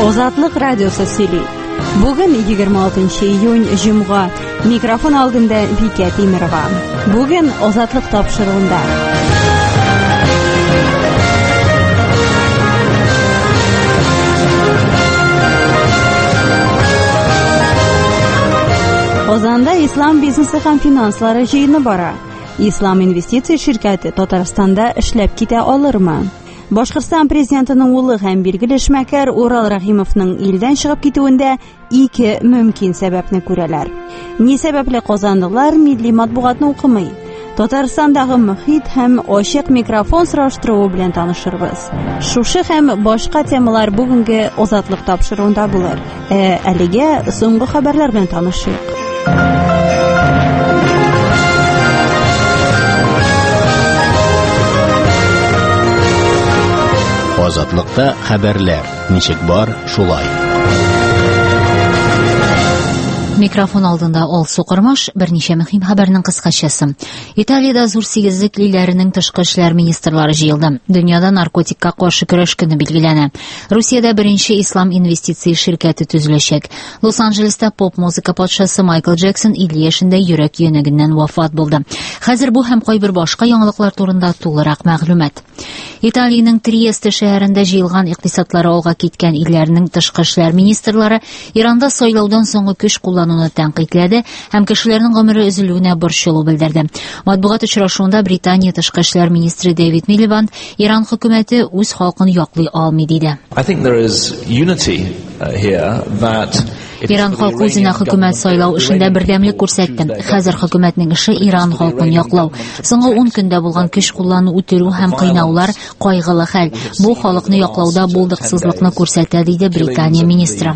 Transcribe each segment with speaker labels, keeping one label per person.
Speaker 1: Озатлык радиосы сөйли. Бүген 26 июнь җомга. Микрофон алдында Вика Тимирова. Бүген Озатлык тапшыруында. Озанда ислам бизнесы һәм финанслары җыйыны бара. Ислам инвестиция ширкәте Татарстанда эшләп китә алырмы? Башкортстан президентының улы һәм билгеле эшмәкәр Урал Рәхимовның илдән чыгып китүендә ике мөмкин сәбәпне күрәләр. Ни сәбәпле казанлылар милли матбугатны укымый? Татарстандагы мөхит һәм ачык микрофон сораштыруы белән танышырбыз. Шушы һәм башка темалар бүгенге Озатлык тапшыруында булыр. Әлегә соңгы хәбәрләр белән танышыйк.
Speaker 2: Азатлыкта хәбәрләр. Ничек бар, шулай.
Speaker 3: Микрофон алдында Алсу Кырмаш, берничә мөһим хәбәрнең кыскачасы. Италиядә зур сигезлек илләренең тышкы эшләр министрлары җыелды. Дөньяда наркотикка каршы көрәш көне билгеләнә. Русиядә беренче ислам инвестиция ширкәте төзеләчәк. Лос-Анджелеста поп-музыка патшасы Майкл Джексон 50 яшендә йөрәк янәгеннән вафат булды. Хәзер бу һәм кайбер башка яңалыклар турында тулырак мәгълүмат. Италиянең Триесте шәһәрендә җыелган икътисадлары алга киткән илләрнең тышкы эшләр министрлары Иранда сайлаудан соңгы көч куллануны тәнкыйтьләде һәм кешеләрнең гомере өзелүенә борчылу белдерде. Матбугат очрашуында Британия тышкы эшләр министры Дэвид Милибанд Иран хөкүмәте үз халкын яклый алмый диде. Иран халкы үзенә хөкүмәт сайлау эшендә бердәмлек күрсәтте. Хәзер хөкүмәтнең эше Иран халкын яклау. Соңгы 10 көндә булган көч куллану, үтерү һәм кыйнаулар кайгылы хәл. Бу халыкны яклауда булдыксызлыкны күрсәтә, диде Британия министры.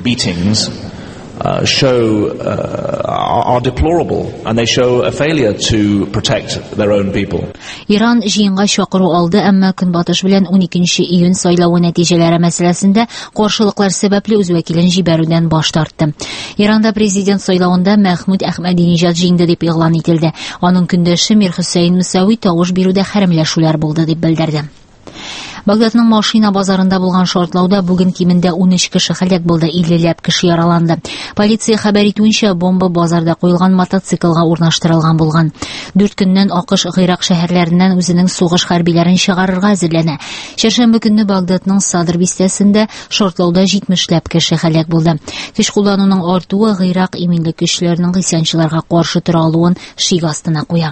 Speaker 4: Are deplorable and they show a failure to protect their own people.
Speaker 3: Иран җыенга чакыру алды, әмма Көнбатыш белән 12 июнь сайлавы нәтиҗәләре мәсьәләсендә каршылыклар сәбәпле үз вәкилен җибәрүдән баш тартты. Иранда президент сайлавында Мәхмүд Әхмәдинеҗад җиңде дип игълан ителде. Аның көндәше Мир Хөсәен Мусави тавыш бирүдә хәрәмләшүләр булды дип белдерде. Багдадның машина базарында булган шартлауда бүген кимендә 13 кеше һәлак булды, 50ләп кеше яраланды. Полиция хәбәр итүенчә, бомба базарда куелган мотоциклга урнаштырылган булган. 4 көннән АКШ Гыйрак шәһәрләреннән үзенең сугыш хәрбиләрен чыгарырга әзерләнә. Шәршәмбе көнне Багдадның Садр бистәсендә шартлауда 70ләп кеше һәлак булды. Көч куллануның артуы Гыйрак иминлек көчләренең гысянчыларга каршы тора алуын шик астына куя.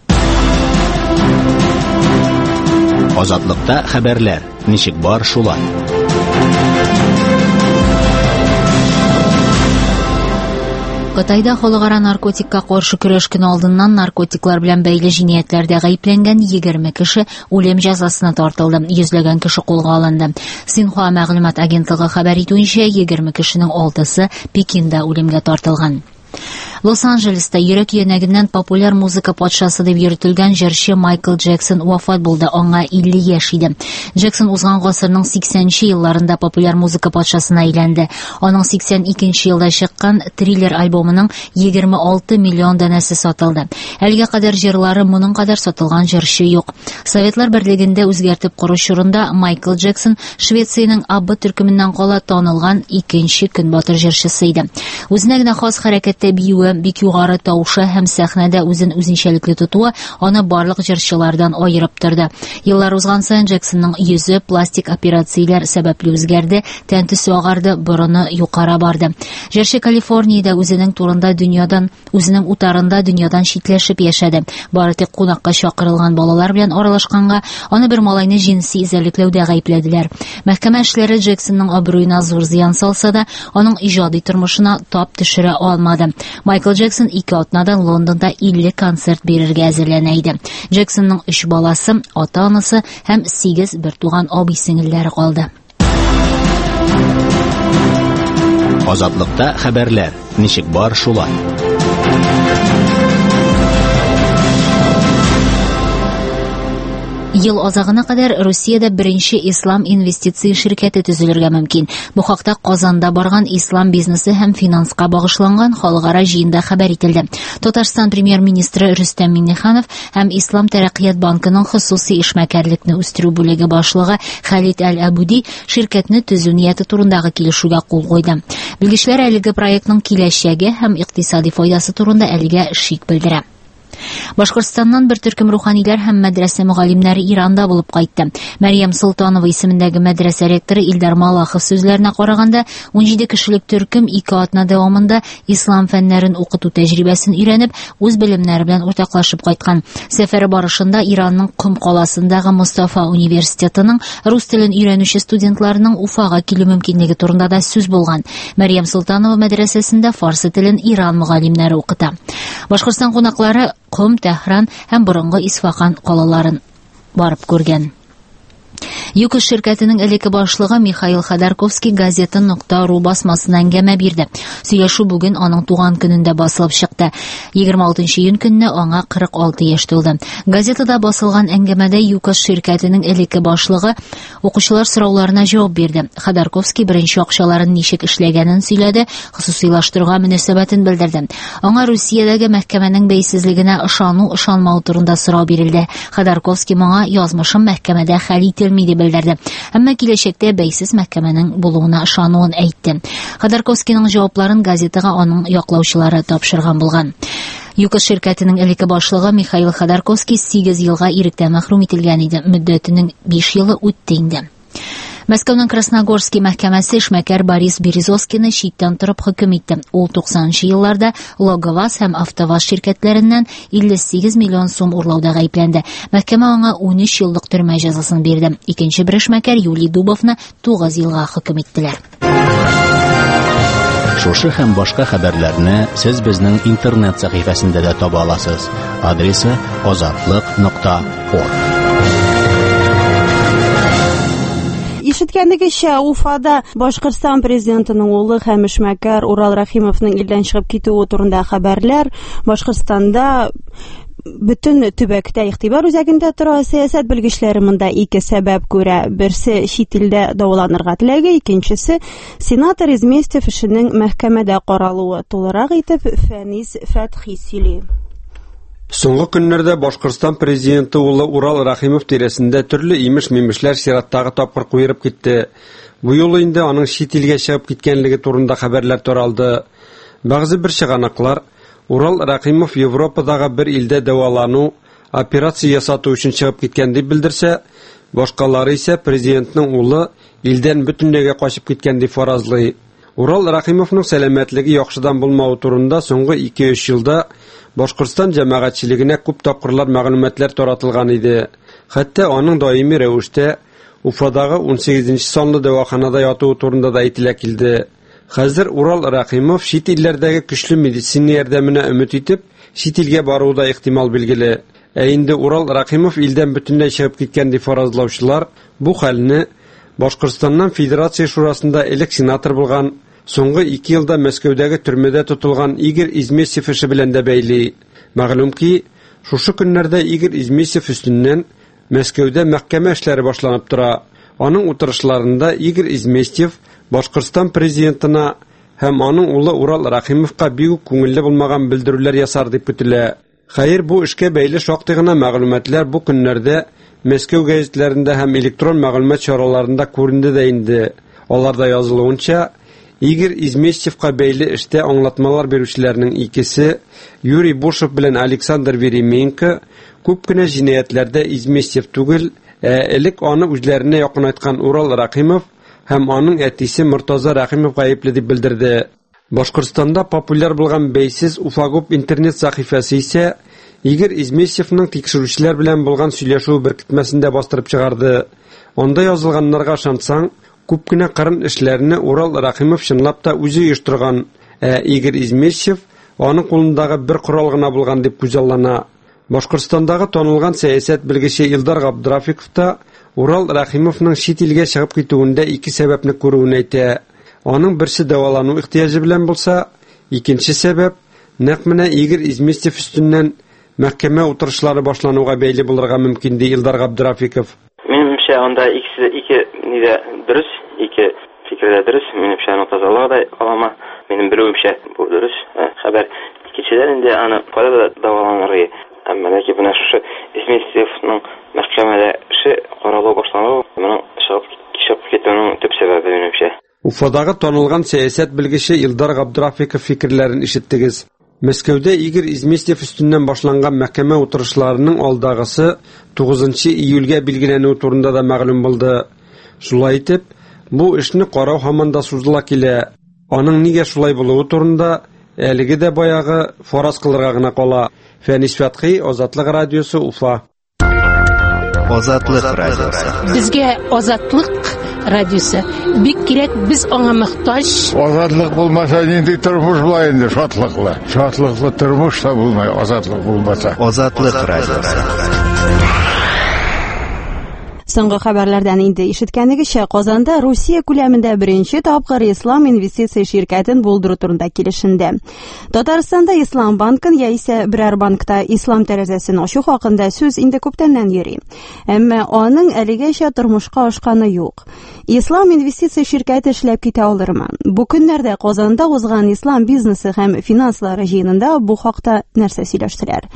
Speaker 2: Азатлыкта хәбәрләр. Ничек бар, шулай.
Speaker 3: Кытайда халыкара наркотикка каршы көрәш көне алдыннан наркотиклар белән бәйле җинаятләрдә гаепләнгән 20 кеше үлем җәзасына тартылды. Йөзләгән кеше кулга алынды. Синхуа мәгълүмат агентлыгы хәбәр итүенчә, 20 кешенең 6-сы Пекинда үлемгә тартылган. Лос-Анджелеста йөрәк янәгеннән популяр музыка патшасы дип йөртелгән җырчы Майкл Джексон вафат булды. Аңа 50 яшь иде. Джексон узган гасырның 80-нче елларында популяр музыка патшасына әйләнде. Аның 82-нче елда чыккан Thriller альбомының 26 миллион данасы сатылды. Әлегә кадәр җырлары моның кадәр сатылган җырчы юк. Советлар берлегендә үзгәртеп кору чорында Майкл Джексон Швециянең Абба төркеменнән кала танылган икенче көнбатыр җырчысы иде. Үзенә генә хас хәрәкәттә биюе, бик югары тавышы һәм сәхнәдә үзенчәлекле тотуы аны барлык җырчылардан аерып торды. Еллар узган саен Джексонның йөзе пластик операцияләр сәбәпле үзгәрде, тәнтесе агарды, борыны юкара барды. Җырчы Калифорниядә үзенең утарында дөньядан читләшеп яшәде. Бары тик кунакка чакырылган балалар белән аралашканга, аны бер малайны җинси изәлекләүдә гаепләделәр. Мәхкәмә эшләре Джексонның абруена зур зыян салса да, аның иҗади тормышына тап төшерә алмады. Майкл Джексон 2 атнадан Лондонда 50 концерт бирергә әзерләнә иде. Джексонның 3 баласы, ата-анасы һәм 8 бертуган абый-сеңелләре калды.
Speaker 2: Азатлыкта хәбәрләр. Ничек бар, шулай.
Speaker 3: Ел азагына кадәр Русиядә беренче ислам инвестиция ширкәте төзелергә мөмкин. Бу хакта Казанда барган ислам бизнесы һәм финанска багышланган халыкара җыенда хәбәр ителде. Татарстан премьер-министры Рөстәм Миңнеханов һәм Ислам тәрәккыят банкының хосусый эшмәкәрлекне үстерү бүлеге башлыгы Халид Әл-Абуди ширкәтне төзү нияте турындагы килешүгә кул куйды. Белгечләр әлеге проектның киләчәге һәм икътисади файдасы турында әлегә шик белдерә. Башкортстаннан бер төркем руханиләр һәм мәдрәсә мөгаллимнәре Иранда булып кайтты. Мәрьям Солтанова исемендәге мәдрәсә ректоры Илдар Малахов сүзләренә караганда, 17 кешелек төркем 2 атна дәвамында ислам фәннәрен укыту тәҗрибәсен өйрәнеп, үз белемнәре белән уртаклашып кайткан. Сәфәре барышында Иранның Ком каласындагы Мустафа университетының рус телен өйрәнүче студентларының Уфага килү мөмкинлеге турында да сүз булган. Мәрьям Солтанова мәдрәсәсендә фарсы телен Иран мөгаллимнәре укыта. Башкортстан кунаклары Ком, Тәһран һәм борынгы Исфахан калаларын барып күргән. ЮКОС ширкәтенең элекке башлыгы Михаил Ходорковский газета.ру басмасына әңгәмә бирде. Сөйләшү бүген аның туган көнендә басылып чыкты. 26 июнь көнне аңа 46 яшь тулды. Газетада басылган әңгәмәдә ЮКОС ширкәтенең элекке башлыгы укучылар сорауларына җавап бирде. Ходорковский беренче акчаларын ничек эшләгәнен сөйләде, хусусыйлаштыруга мөнәсәбәтен белдерде. Аңа Русиядәге мәхкәмәнең бәйсезлегенә ышану-ышанмау турында сорау бирелде. Ходорковский моңа язмышым мәхкәмәдә хәл ителми дип белдерде. Әмма киләчәктә бәйсез мәхкәмәнең булуына ышануын әйтте. Ходорковскийның җавапларын газетага аның яклаучылары тапшырган булган. ЮКОС ширкәтенең элекке башлыгы Михаил Ходорковский 8 елга иректән мәхрүм ителгән иде. Мөддәтенең 5 елы үтте инде. Мәскәүнең Красногорский мәхкәмәсе эшмәкәр Борис Березовскийны читтән торып хөкем итте. Ул 90-нчы елларда Логоваз һәм Автоваз ширкәтләреннән 58 миллион сум урлауда гаепләнде. Мәхкәмә аңа 13 еллык төрмә җәзасын бирде. Икенче бер эшмәкәр Юлий Дубовны 9 елга хөкем иттеләр.
Speaker 2: Шушы һәм башка хәбәрләрне сез безнең интернет сәхифәсендә дә таба аласыз. Адресы azatlык.org.
Speaker 1: Ишеткәнегезчә, Уфада Башкортстан президентының улы һәм эшмәкәр Урал Рәхимовның илдән чыгып китүе турында хәбәрләр Башкортстанда бөтен төбәктә игътибар үзәгендә тора. Сәясәт белгечләре монда 2 сәбәп күрә. Берсе чит илдә дәваланырга теләге, икенчесе сенатор Изместьев эшенең мәхкәмәдә каралуы. Тулырак итеп Фәнис Фәтхи сөйли.
Speaker 5: Соңгы көннәрдә Башкортстан президенты улы Урал Рәхимов тирәсендә төрле имеш-мимешләр сираттагы тапкыр куерып китте. Бу юлы инде аның чит илгә чыгып киткәнлеге турында хәбәрләр таралды. Бәгъзе бер чыганаклар Урал Рәхимов Европадагы бер илдә дәвалану, операция ясату өчен чыгып киткән дип белдерсә, башкалары исә президентның улы илдән бөтенләйгә качып киткән дип фаразлый. Урал Рәхимовның сәламәтлеге яхшыдан булмауы турында соңгы 2-3 елда Башкортстан җәмәгатьчелегенә күп тапкырлар мәгълүматлар таратылган иде. Хәтта аның даими рәвештә Уфадагы 18-нче санлы дәваханада ятуы турында да әйтелә килде. Хәзер Урал Рәхимов чит илләрдәге көчле медицина ярдәменә өмет итеп, чит илгә баруы да ихтимал билгеле. Ә инде Урал Рәхимов илдән бөтенләй чыгып киткән дип фаразлаучылар бу хәлне Башкортстаннан Федерация шурасында элек сенатор булган, соңгы 2 елда Мәскәүдәге төрмәдә тотылган Игорь Изместьев эше белән дә бәйли. Мәгълүм ки, шушы көннәрдә Игорь Изместьев өстеннән Мәскәүдә мәхкәмә эшләре башланып тора. Аның утырышларында Игорь Изместьев Башкортстан президентына һәм аның улы Урал Рәхимовка бик күңелле булмаган белдерүләр ясар дип көтелә. Хәер, бу эшкә бәйле шактый гына мәгълүматлар бу көннәрдә Мәскәү гәзитләрендә һәм электрон мәгълүмат чараларында күренде дә инде. Аларда язылуынча, Игорь Изместьевка бәйле эштә аңлатмалар бирүчеләрнең икесе, Юрий Бушев белән Александр Веременко, күп кенә җинаятләрдә Изместьев түгел, элек аны үзләренә якын айткан Урал Рәхимов һәм аның әтисе Мортаза Рәхимов гаепле дип белдерде. Башкортстанда популяр булган бәйсез Уфагоп интернет сәхифәсе исә Игорь Изместьевның тикшерүчеләр белән булган сөйләшү беркетмәсендә бастырып чыгарды. Анда язылганнарга ышансаң, күп кенә кырын эшләрне Урал Рәхимов чынлап та үзе оештырган, Игорь Изместьев аның кулындагы бер корал гына булган дип күзаллана. Башкортстандагы танылган сәясәт белгече Илдар Габдрафиков та Урал Рәхимовның чит илгә чыгып китүендә 2 сәбәпне күрүен әйтә. Аның берсе дәвалану ихтияҗы белән булса, икенче сәбәп нәкъ менә Игорь Изместьев өстеннән мәхкәмә утырышлары башлануга бәйле булырга мөмкин ди Илдар Габдрафиков.
Speaker 6: Менимчә, анда ике ниде дөрес, ике фикердә дөрес. Менимчә, аны тазалау да алама. Минем белүемчә, бу дөрес. Хәбәр икенчедән инде аны кайда дәваланырга. Әмма ләкин менә шушы Исмәсиевның мәхкәмәдә эше каралу башлану, моның чыгып китүнең төп сәбәбе менимчә.
Speaker 5: Уфадагы танылган сәясәт белгече Илдар Габдрафиков фикерләрен ишеттегез. Мәскәүдә Игорь Изместьев өстеннән башланган мәхкәмә утырышларының алдагысы 9 июльгә билгеләнү турында да мәгълүм булды. Шулай итеп, бу эшне карау һаман да сузыла килә. Аның нигә шулай булуы турында әлеге дә баягы фараз кылырга гына кала. Фәнис Фәтхи, Азатлык радиосы, Уфа.
Speaker 2: Азатлык радиосы.
Speaker 7: Безгә Азатлык радиосы бик кирәк, без аңа мохтаҗ.
Speaker 8: Азатлык булмаса, нинди тормыш була инде, шатлыклы. Шатлыклы тормыш та булмай, азатлык булмаса.
Speaker 2: Азатлык радиосы.
Speaker 1: Соңгы хәбәрләрдән инде ишеткәнегезчә, Казанда Русия күләмендә беренче тапкыр Ислам инвестиция ширкәтен булдыру турында килешенде. Татарстанда Ислам банкын яисә берәр банкта Ислам тәрәзәсен ачу хакында сүз инде күптәннән йөри. Әмма аның әлегәчә тормышка ашканы юк. Ислам инвестиция ширкәте эшләп китә алырмы? Бу көннәрдә Казанда узган Ислам бизнесы һәм финанслары җыенында бу хакта нәрсә сөйләштеләр?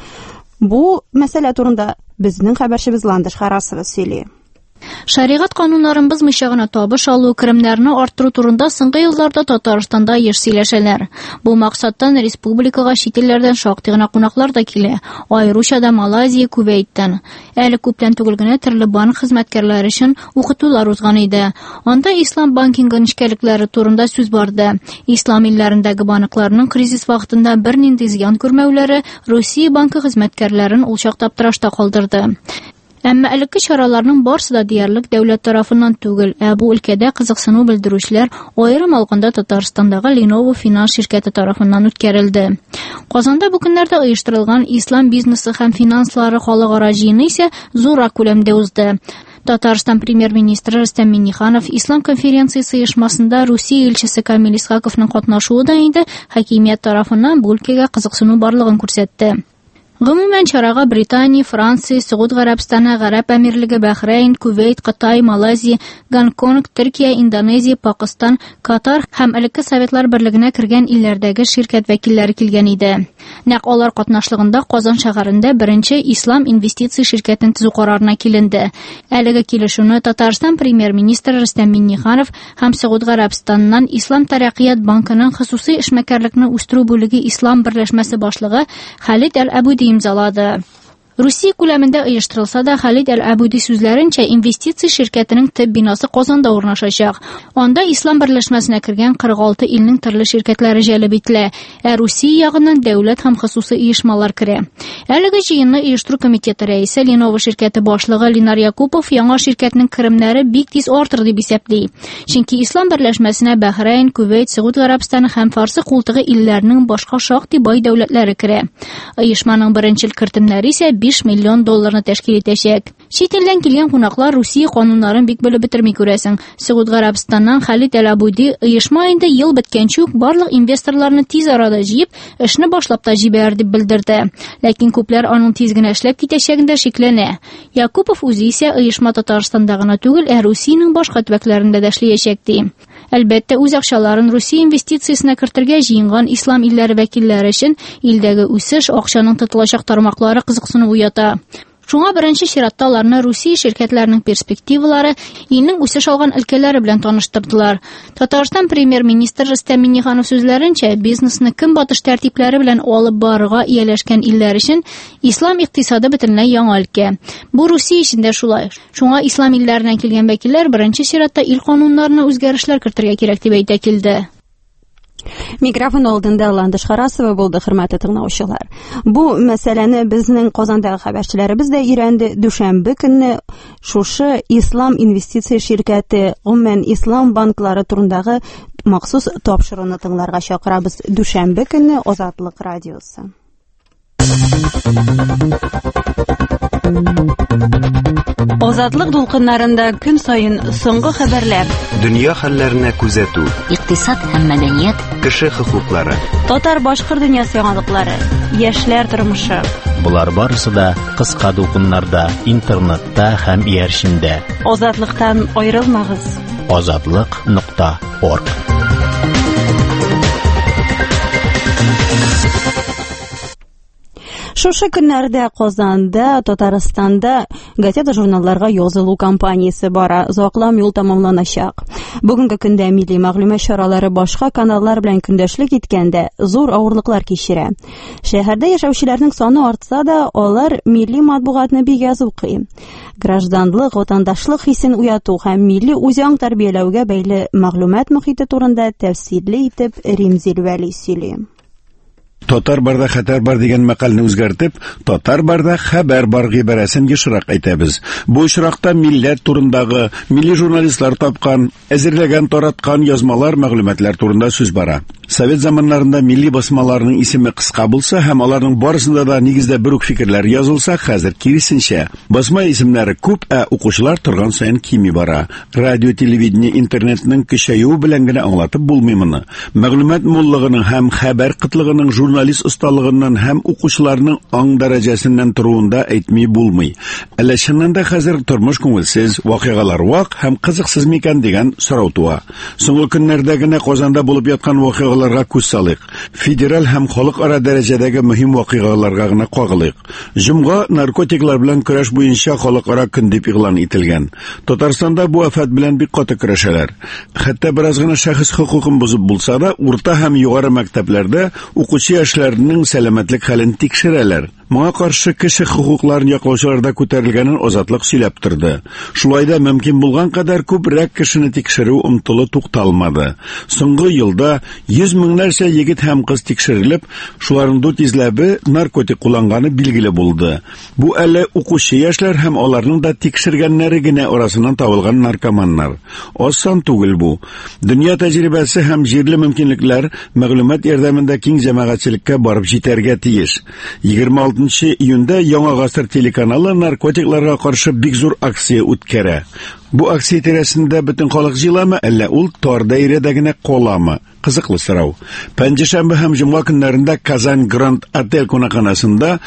Speaker 1: Бу мәсьәлә турында безнең хәбәрчебез Ландыш Харасова сөйли.
Speaker 3: Шариғат кануннарын бозмыйча гына табыш алу, керемнәрне арттыру турында соңгы елларда Татарстанда еш сөйләшәләр. Бу максаттан республикага чит илләрдән шактый гына кунаклар да килә, аеруча да Малайзия, Кувейттан. Әле күптән түгел генә төрле банк хезмәткәрләре өчен укытулар узган иде. Анда ислам банкингы нечкәлекләре турында сүз барды. Ислам илләрендәге банкларның кризис вакытында бернинди зыян күрмәүләре Россия банкы хезмәткәрләрен ул чакта аптырашта калдырды. Әмма элекке чараларның барысы да диярлек дәүләт тарафыннан түгел, бу өлкәдә кызыксыну белдерүчеләр аерым алганда Татарстандагы Lenovo финанс ширкәте тарафыннан үткәрелде. Казанда бу көннәрдә оештырылган Ислам бизнесы һәм финанслары халыкара җыены исә зуррак күләмдә узды. Татарстан премьер-министры Рөстәм Миңнеханов Ислам конференциясе оешмасында Русия илчесе Камил Исхаковның катнашуы да инде хакимият тарафыннан бу өлкәгә кызыксыну барлыгын күрсәтте. Гомумән чарага Британия, Франция, Сауд Гарәбстаны, Гарәп Әмирлеге, Бәхрәйн, Кувейт, Кытай, Малайзия, Гонконг, Төркия, Индонезия, Пакистан, Катар һәм элекке Советлар берлегенә кергән илләрдәге ширкәт вәкилләре килгән иде. Нәкъ алар катнашлыгында Казан шәһәрендә беренче Ислам инвестиция ширкәтен төзү карарына киленде. Әлеге килешүне Татарстан премьер-министры Рөстәм Миңнеханов һәм Сауд Гарәбстаннан Ислам Тараккият банкының хосусый эшмәкәрлекне үстерү бүлеге Ислам берләшмәсе башлыгы Халид Әл-Әбүди имзалады. Русия күләмендә оештырылса да, Халид Әл-Әбүди сүзләренчә, инвестиция ширкәтенең төп бинасы Казанда урнашачак. Анда Ислам берләшмәсенә кергән 46 илнең төрле ширкәтләре җәлеп ителә, Русия ягыннан дәүләт һәм хосусый оешмалар керә. Әлеге җыенны оештыру комитеты рәисе Lenovo ширкәте башлыгы Линар Якупов яңа ширкәтнең керемнәре бик тиз артыр дип исәпли. Чөнки Ислам берләшмәсенә Бәхрәйн, Кувейт, Сауд Гарәбстаны һәм Фарсы култыгы илләрнең башка шактый бай дәүләтләре керә. Оешманың беренчел кертемнәре исә $5 миллион тәшкил итәчәк. Чит илдән килгән кунаклар Русия кануннарын бик белеп бетерми күрәсең. Сауд Гарәбстаннан Халид Әл-Әбүди оешма инде ел беткәнче үк барлык инвесторларны тиз арада җыеп, эшне башлап та җибәр дип белдерде. Ләкин күпләр аның тиз генә эшләп китәчәгендә шикләнә. Якупов үзе исә оешма Татарстанда гына түгел, Русиянең башка төбәкләрендә дә эшләячәк ди. Әлбәттә, үз акчаларын Русия инвестициясенә кертергә җыенган ислам илләре вәкилләре өчен илдәге үсеш, акчаның тотылачак тармаклары кызыксыну уята. Шуңа беренче чиратта аларны Русия ширкәтләренең перспективалары, илнең үсеш алган өлкәләре белән таныштырдылар. Татарстан премьер-министры Рөстәм Миңнеханов сүзләренчә, бизнесны көнбатыш тәртипләре белән алып барырга ияләшкән илләр өчен ислам икътисады бөтенләй яңа өлкә. Бу Русия өчен дә шулай. Шуңа ислам илләреннән килгән вәкилләр беренче чиратта ил кануннарына үзгәрешләр кертергә кирәк дип әйтә килде.
Speaker 1: Микрофон алдында Ландыш Харасова булды, хөрмәтле тыңлаучылар. Бу мәсьәләне безнең Казандагы хәбәрчеләребез дә өйрәнде. Дүшәмбе көнне шушы Ислам инвестиция ширкәте, гомумән Ислам банклары турындагы махсус тапшыруны тыңларга чакырабыз. Дүшәмбе көнне Азатлык радиосы. Азатлык дулкыннарында көн сайын соңгы хәбәрләр,
Speaker 2: Дөнья хәлләренә күзәтү,
Speaker 3: Икътисад һәм мәдәният,
Speaker 2: кеше хокуклары,
Speaker 1: татар-башкорт дөньясы яңалыклары, яшьләр тормышы,
Speaker 2: Булар барысы да кыска дулкыннарда, интернетта һәм иярчендә.
Speaker 1: Азатлыктан аерылмагыз.
Speaker 2: Azadliq.org.
Speaker 1: Шушы көннәрдә Казанда, Татарстанда газета-журналларга язылу кампаниясе бара. Заклам юл тамамланачак. Бүгенге көндә милли мәгълүмат чаралары башка каналлар белән көндәшлек иткәндә зур авырлыклар кичерә. Шәһәрдә яшәүчеләрнең саны артса да, алар милли матбугатны бик аз укый. Гражданлык, ватандашлык хисен уяту һәм милли үзаң тәрбияләүгә бәйле мәгълүмат мөхите турында тәфсилле итеп Римзил Вәли сөйли.
Speaker 9: Татар барда хәтәр бар дигән мәкалне үзгәртеп, татар барда хәбәр бар гыйбарәсен ешрак әйтәбез. Бу очракта милләт турындагы, милли журналистлар тапкан, әзерләгән, тараткан язмалар, мәгълүматлар турында сүз бара. Совет заманнарында милли басмаларның исеме кыска булса һәм аларның барысында да нигездә бер үк фикерләр язылса, хәзер киресенчә. Басма исемнәре күп, укучылар торган саен кими бара. Радио, телевидение, интернетның көчәюе белән генә аңлатып булмый моны. Мәгълүмат муллыгының һәм хәбәр кытлыгының журналист осталыгыннан һәм укучыларның аң дәрәҗәсеннән торуында әйтми булмый. Әле чыннан да хәзер тормыш күңелсез, вакыйгалар вак һәм кызыксыз микән дигән сорау туа. Соңгы көннәрдә генә Казанда булып яткан вакыйгаларга күз салыйк. Федераль һәм халыкара дәрәҗәдәге мөһим вакыйгаларга гына кагылыйк. Җомга наркотиклар белән көрәш буенча халыкара көн дип игълан ителгән. Татарстанда бу афат белән бик каты көрәшәләр. Хәтта бераз гына шәхес хукукын бузып булса да, урта һәм югары мәктәпләрдә укучы яшьләрнең сәламәтлек хәлен тикшерәләр. Моңа каршы кеше хукукларын яклаучыларда күтәрелгәнен Азатлык сөйләп торды. Шулай да мөмкин булган кадәр күбрәк кешене тикшерү омтылы тукталмады. Соңгы елда 100 меңнәрчә егет һәм кыз тикшерелеп, шуларның 400-ләбе наркотик кулланганы билгеле булды. Бу әле укучы яшьләр һәм аларның да тикшергәннәре генә арасыннан табылган наркоманнар. Осан түгел бу. Дөнья тәҗрибәсе һәм җирле мөмкинлекләр мәгълүмат ярдәмендә киң җәмәгатьчелеккә барып җитәргә тиеш. 26 июньдә Яңа Гасыр телеканалы наркотикларга каршы бик зур акция үткәрә. Бу акция тирәсендә бөтен халык җыйламы, әллә ул тар даирәдә генә каламы? Кызыклы сорау. Пәнҗешәмбе һәм җомга көннәрендә Казан Гранд Отель кунакханасында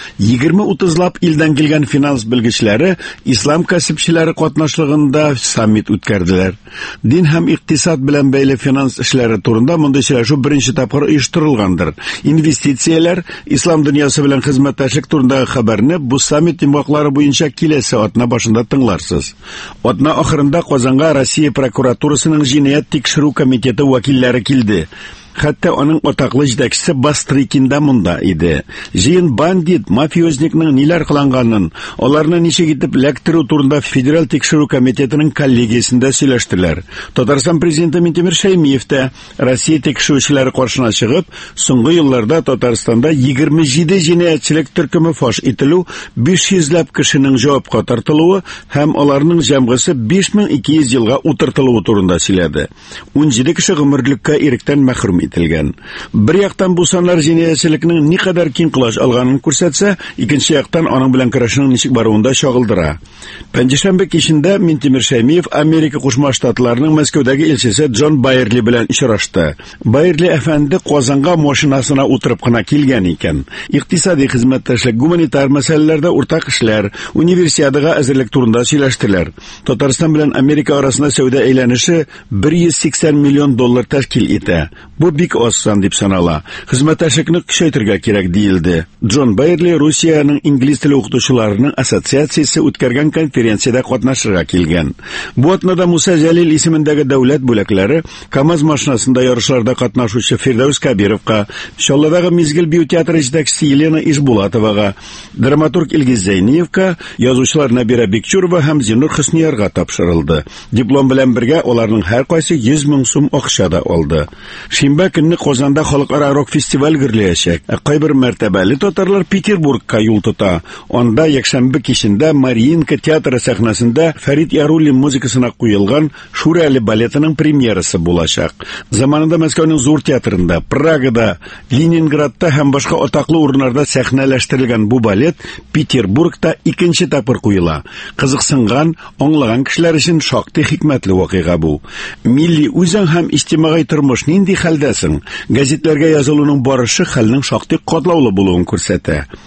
Speaker 9: 20-30 илдән килгән финанс белгечләре ислам кәсепчеләре катнашлыгында саммит үткәрделәр. Дин һәм икътисад белән бәйле финанс эшләре турында монда сөйләшү беренче тапкыр оештырылгандыр. Инвестицияләр, ислам дөньясы белән хезмәттәшлек турындагы хәбәрне бу саммит йомгаклары буенча киләсе атна башында тыңларсыз. Атна ахырында Казанга Россия прокуратурасының җинаять тикшерү комитеты вәкилләре килде. Хәтта аның атаклы җитәкчесе Бастрыкин да монда иде. Җыен бандит, мафиозникның ниләр кылганганын, аларны ничек итеп ләктерү турында федераль тикшерү комитетының коллегиясендә сөйләштеләр. Татарстан президенты Минтимер Шәймиев тә Россия тикшерүчеләре каршына чыгып, соңгы елларда Татарстанда 27 җинаятьчелек төркеме фаш ителү, 500ләп кешенең җавапка тартылуы һәм аларның җәмгысе 5200 елга утыртылуы турында сөйләде. 17 кеше гомерлеккә иректән мәхрүм ителгән. Бер яктан бу саннар җинаятьчелекнең никадәр киң колаш алганын күрсәтсә, икенче яктан аның белән көрәшнең ничек баруында чагылдыра. Пәнҗешәмбе кичендә Минтимер Шәймиев Америка Кушма Штатларының Мәскәүдәге элчисе Джон Байерли белән очрашты. Байерли әфәнде Казанга машинасына утырып кына килгән икән. Икътисади хезмәттәшлек, гуманитар мәсьәләләрдә уртак эшләр, универсиадага әзерлек турында сөйләштеләр. Татарстан белән Америка арасында сәүдә әйләнеше $180 миллион тәшкил итә. Бу бик азсан дип санала. Хезмәттәшлекне көчәйтергә кирәк диелде. Джон Байерли Русиянең инглиз теле укытучыларының ассоциациясе үткәргән конференциядә катнашырга килгән. Бу атнада Муса Җәлил исемендәге дәүләт бүләкләре КАМАЗ машинасында ярышларда катнашучы Фирдәүс Кабировка, Чалладагы Мизгел бию театры җитәкчесе Елена Ишбулатовага, драматург Илгиз Зәйниевка, язучылар Набира Бикчурова һәм Зинур Хөсниярга тапшырылды. Диплом белән бергә аларның һәркайсы 100 мең сум акча да алды. Шимбә көнне Казанда халыкара рок-фестиваль гөрләячәк. Кайбер мәртәбәле татарлар Петербургка юл тота. Анда якшәмбе кичендә Мариинка театры сәхнәсендә Фәрит Яруллин музыкасына куелган Шурәле балетының премьерасы булачак. Заманында Мәскәүнең зур театрында, Прагада, Ленинградта һәм башка атаклы урыннарда сәхнәләштерелгән бу балет Петербургта икенче тапкыр куела. Кызыксынган, аңлаган кешеләр өчен шактый хикмәтле вакыйга бу. Милли үзәң һәм иҗтимагый тормыш нинди хәлдәсең? Газетләргә язылуның барышы хәлнең шактый катлаулы булуын күрсәтә.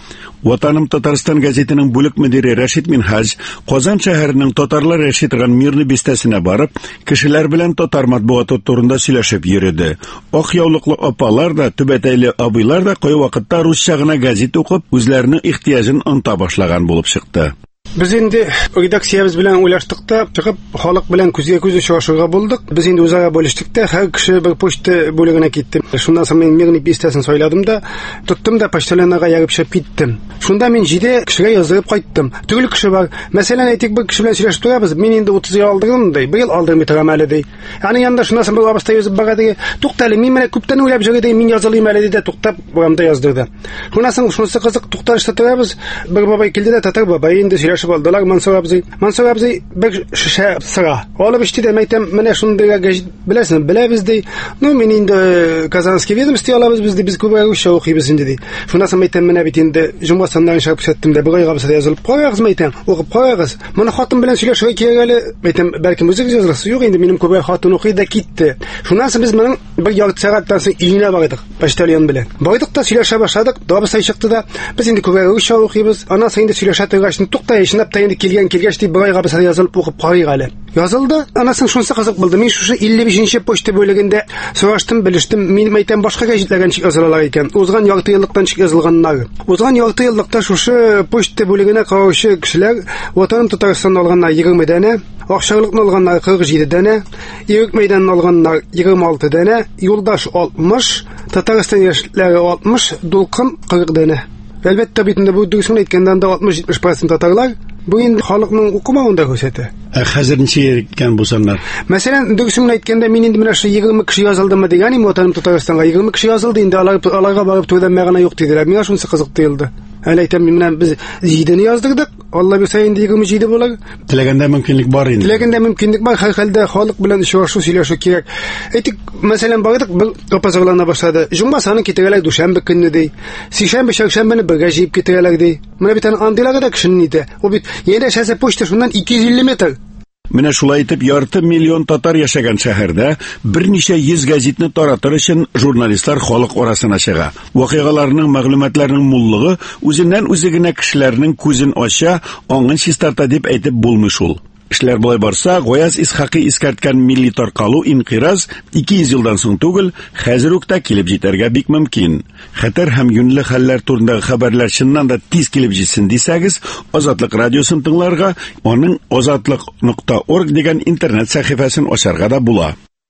Speaker 9: Ватаным Татарстан газетының бүлек мөдире Рәшит Минхаж Казан шәһәренең татарлар яши торган Мирный бистәсенә барып, кешеләр белән татар матбугаты турында сөйләшеп йөрде. Ак яулыклы апалар да, түбәтәйле абыйлар да кай вакытта русча гына газет укып, үзләренең ихтияҗын оныта башлаган булып чыкты.
Speaker 10: Biz endi redaksiyamiz bilan o'ylashdiqda, chiqib xalq bilan ko'zga-ko'z uchrashishga bo'ldik. Biz endi o'zaro bo'lishdik-da, har kishi bir pochta bo'lig'iga ketdi. Shundan so'ng men Mirny bestasini so'yladim-da, tutdim-da pochtalarga yarib chiqib ketdim. Shunda men jide kishiga yozib qaytdim. Turli kishi bor. Masalan, aytdik bir kishi bilan сөйләшеп turamiz. Men endi 30 yil oldirdim-day, 1 yil oldirib bitiramadim-day. Ya'ni yanda shundan so'ng bir avasta yozib boradi. To'xtali, men mana ko'pdan o'ylab yurdim, men yozalayman dedi, to'xtab buramda yozdirdi. Shundan so'ng shunisi qiziq, to'xtalishda turamiz. Bir bobay keldi-da, tatar bobay endi bo'ldilar. Mansur abzi bir shisha sira olib ichdi demakdan mana shunday gazet bilasizmi bilabizday. No men endi Kazanskiy ведомстве olamiz biz ko'proq o'sha o'qiymiz dedi. Shundan so'ng aytdim mana bit endi Jumbo'stondan chiqib ketdim-da, bir oyga bo'lsa yozilib qo'yamiz aytdim, o'qib qo'yamiz. Mana xotin bilan сөйләшергә kerakli aytdim, balkim o'zingiz yozasiz. Yo'q, endi mening ko'proq xotin o'qiydi ketdi. Shundan so'ng biz mana bir yarım soatdan so'ng uyina bordik pochtalyon bilan. Bordik-da сөйләшә башладык. Dabisa chiqdi-da, biz endi ko'proq o'sha o'qiymiz. Ana so'ng endi сөйләшә turg'ashni to'xtayishni endi kelgach bir oyga bo'lsa yozilib o'qib qo'ygan. Yozildi. Anasini shuncha qiziq bo'ldi. Men shu 55-pochta bo'ligida so'rashdim, bilishdim. Men aytam boshqa gazetlardan chiq yozilar ekan. O'zgan yarti yillikdan chiq yozilganlar. O'zgan yarti yillikda shu pochta bo'ligine qarshi kishilar Vatan Tataristondan olganlar 20 dana, Oqsharlikdan olganlar 47 dana, Yerik meydandan olganlar 26 dana, Yo'ldosh 60, Tatariston yoshlari 60, Dulqin 40 dana. Elbette bitinde bu düğüsünü etkenden de 60-70% tatarlar. Bu endi xalqning o'qimog'ida ko'rsatdi.
Speaker 9: Hozir necha ekan bu sonlar?
Speaker 10: Masalan, düğüsünü etkende men endi mana shu 20 kishi yozildimi deganim, Vatan Tataristonga 20 kishi yozildi, endi ularga borib to'ylanmagana yo'q dedilar. Menga shunisi qiziq tuyuldi. Aytam men biz jidini yozdirdik. Allah bilsa endi 20 jidi bo'lar.
Speaker 9: Tilaganda mumkinlik bor endi.
Speaker 10: Tilaganda mumkinlik bor. Har holda xalq bilan ishlashish kerak. Aytik, masalan, bordik, bir opazorlarna boshladi. Jumbo'stondan ketiralar dushanba kunida. Seshanba, shakshanbani birga jib ketiralar dey. Mana bitan andilarga kishinida. O bit yenda shasa pochta shundan 250 metr.
Speaker 9: Менә шулай итеп, ярты миллион татар яшәгән шәһәрдә берничә йөз гәзитне таратыр өчен журналистлар халык арасына чыга. Вакыйгаларның, мәгълүматларның муллыгы үзеннән-үзе генә кешеләрнең күзен ача, аңын чистарта дип әйтеп булмый шул. Эшләр булай барса, Гояз Исхакый искәрткән милли таркалу инкыйраз 200 елдан соң түгел, хәзер үк та килеп җитәргә бик мөмкин. Хәтер һәм юньле хәлләр турындагы хәбәрләр чыннан да тиз килеп җитсен дисәгез, Азатлык радиосын тыңларга, аның azatlык.org дигән интернет сәхифәсен ачарга да була.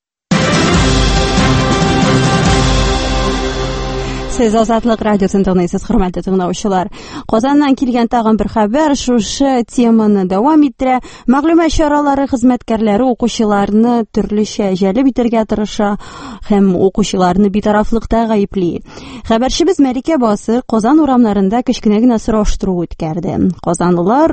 Speaker 1: Siz Azadlık Radyosu'nu dinleyiniz, hürmetli dinleyiciler. Kazandan kelgen tagın bir haber şuşu temani devam ettirə. Məlumat şaraları xizmətkarları oquşularını türlüşə jəlib etirgə tırışa, həm oquşularını bir taraflıqda qayıplıyır. Xəbərçimiz Mərikə Basır Qazan uramlarında kichkinagina surashtiruv o'tkazdi. Qozanlılar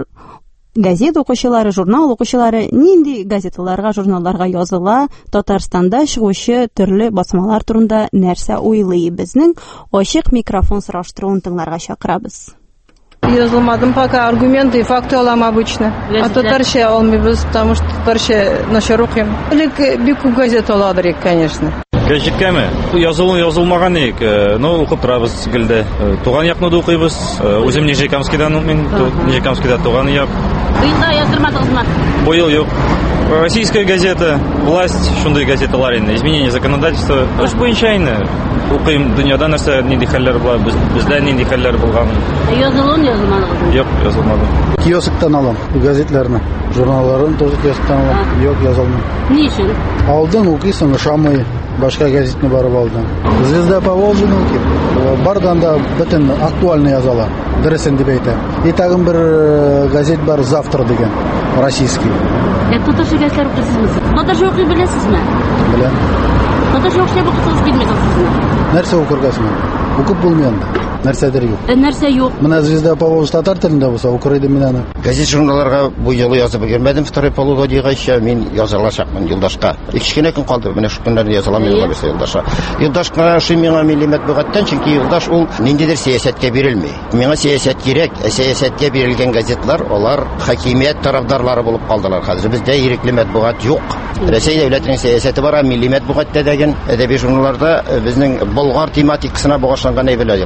Speaker 1: gazet o'quvchilari, jurnal o'quvchilari nindi gazetalarga, jurnallarga yozila, Tatarstanda chiquvchi turli bosmalar turida narsa o'ylay. Bizning ochiq mikrofon surashtiruvini tinglarga chaqiramiz.
Speaker 11: Yazılmadım пока аргументы и факты алам обычно. А татарча алмайбыз, потому что татарча начар укыйм. Элек бик күп газет аладыр, конечно.
Speaker 12: Газеткәме? Язылмаган ик, но укып торабыз гелдә. Туган якны да укыйбыз. Үзем Нижекамскидан, мен Нижекамскида туган як.
Speaker 7: Быел да яздырмадыгызмы?
Speaker 12: Бу ел юк. Российская газета, власть, шундай газеталар инде, изменение законодательства. Ош буенча инде укыйм, дөньяда нәрсә нинди хәлләр була, бездә нинди хәлләр булган.
Speaker 7: Язылуын язылмадыгызмы?
Speaker 12: Юк, язылмады.
Speaker 13: Киосктан алам газетларны, журналларын тоже киосктан алам. Юк, язылмады.
Speaker 7: Ни өчен?
Speaker 13: Алдан укыйсың, ошамый. Башка газетны барып алдым. Звезда Поволжья укып. Бардан да бөтен актуальный язалар. Дөресен дип әйтә. И тагын бер газет бар Завтра дигән, российский.
Speaker 7: Татарча газетлар укыйсызмы? Татарча укый беләсезме?
Speaker 13: Беләм.
Speaker 7: Татарча укыйсыз укыйсыз килмәсезме?
Speaker 13: Нәрсә укыргасың? Укып булмый анда. Нәрсәдер юк.
Speaker 7: Нәрсә юк.
Speaker 13: Менә Звезда Поволжья татар телендә булса, укыр идем мин аны.
Speaker 14: Газет журналларга бу елы язып бирмәдем, второй полугодиегача мин язылачакмын Юлдашка. Кичкенә көн калды, менә шу көннәрдә язылам Юлдаша. Юлдашка шу миңа милли матбугаттан, чөнки Юлдаш ул ниндидер сәясәткә бирелми. Миңа сәясәт кирәк, сәясәткә бирелгән газетлар, алар хакимият тарафдарлары булып калдылар. Хәзер бездә ирекле матбугат юк. Россия дәүләтенең сәясәте бара, милли матбугатта дигән әдәби журналларда безнең Болгар тематикасына багышланган әйберләр юк. Без Болгар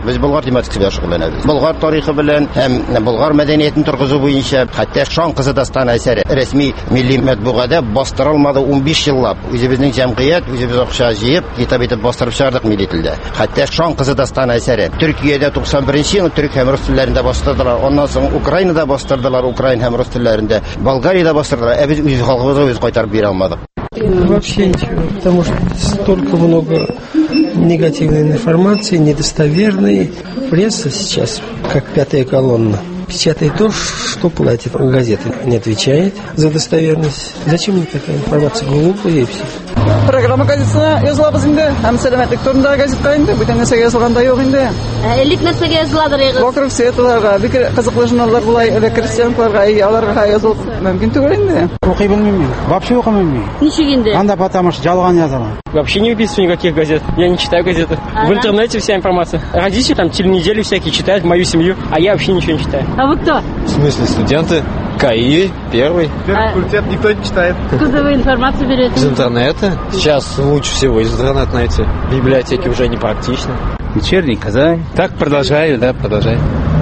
Speaker 14: тематикасы белән шөгыльләнәбез. Болгар тарихы белән һәм болгар мәдәниятен торгызу буенча, хәтта Шан кызы дастаны әсәре рәсми милли матбугада бастырылмады 15 еллап. Үзебезнең җәмгыять, үзебез акча җыеп, китап итеп бастырып чыгардык милли телдә. Хәтта Шан кызы дастаны әсәре Төркиядә 91 ел төрек һәм рус телләрендә бастырдылар. Оннан соң Украинада бастырдылар, украин һәм рус телләрендә. Болгариядә бастырдылар. Ә без үз халкыбызга үз кайтарып бирә алмадык.
Speaker 15: Вообще ничего, потому что столько много негативной информации, недостоверной. Пресса сейчас, как пятая колонна, печатает то, что платит. Газета не отвечает за достоверность. Зачем мне такая информация? Глупая и все.
Speaker 11: Программа газетасына язылабыз инде. Һәм сәламәтлек турында газетка инде. Бүтән нәрсәгә язылганда юк инде.
Speaker 7: Элек нәрсәгә языладыр егыз?
Speaker 11: Вокруг светларга, бик кызыклы журналлар булай, крестьянларга, аларга язылып мөмкин түгел инде.
Speaker 13: Укый белмим. Вообще укымыйм.
Speaker 7: Ничек инде?
Speaker 13: Анда потому что жалган язалар.
Speaker 16: Вообще не выписываю никаких газет. Я не читаю газеты. В интернете вся информация. Родители там теленедели всякие читают, мою семью, а я вообще ничего не читаю.
Speaker 7: А вы кто?
Speaker 17: В смысле, студенты? КАИ, первый.
Speaker 10: Первый факультет никто не читает.
Speaker 7: Откуда вы информацию берете?
Speaker 17: Из интернета. Сейчас лучше всего из интернета найти. Библиотеки уже не практично.
Speaker 18: Вечерний Казань. Так продолжаю, продолжаю.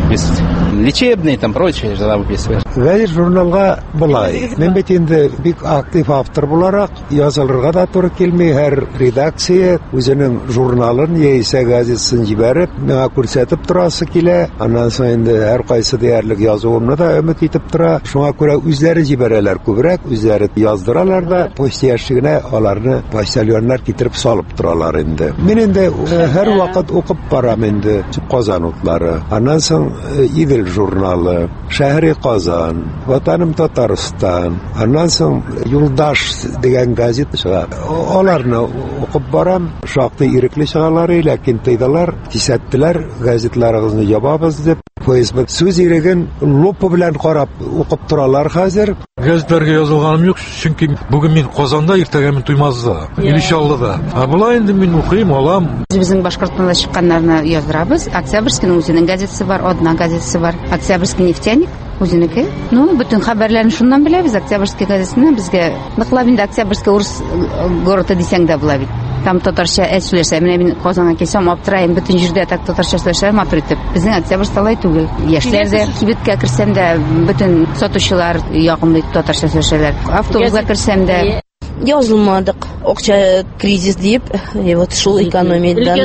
Speaker 18: Лечебные там прочие жила выписываешь.
Speaker 19: Газет журналга булай. Мен бит инде бик актив автор буларак язылырга да туры килми. Һәр редакция үзенең журналын яисә газетасын җибәреп, миңа күрсәтеп торасы килә. Аннан соң инде һәр кайсы диярлек язуымны да өмет итеп тора. Шуңа күрә үзләре җибәрәләр күбрәк, үзләре яздыралар да, почта яшигенә аларны почтальоннар китереп салып торалар инде. Мин инде һәр вакыт укып барам инде Казан утлары. Аннан соң Идел журналы, Шәһри Казан, Ватаным Татарстан, аннан соң Юлдаш дигән газета чыга. Аларны укып барам, шактый ирекле чыгалар, ләкин тыйдылар, кисәттеләр, газетларыгызны ябабыз дип. Facebook сүз иреген лупы белән карап укып торалар хәзер.
Speaker 20: Газетләргә язылганым юк, чөнки бүген мин Казанда, иртәгә мин Туймазда, Илешаллыда. Булай инде мин укыйм, алам.
Speaker 21: Безнең Башкортстанда чыкканнарны яздырабыз. Октябрьскийның үзенең газетасы бар, Одна газетасы бар. Октябрьский нефтяник үзенеке. Бүтән хәбәрләрне шуннан беләбез. Октябрьский газетасына безгә ныклап инде Октябрьский урыс городы дисәң дә була бит. Там татарча сөйләсә, менә мин Казанга килсәм, аптырайым, бөтен җирдә так татарча сөйләшәләр, матур итеп. Безнең Октябрьский талай түгел. Яшьләр дә кибеткә керсәм дә, бөтен сатучылар ягымлы татарча сөйләшәләр. Автобуска керсәм дә
Speaker 22: язылмадык. Акча кризис дип, вот шул экономиядан.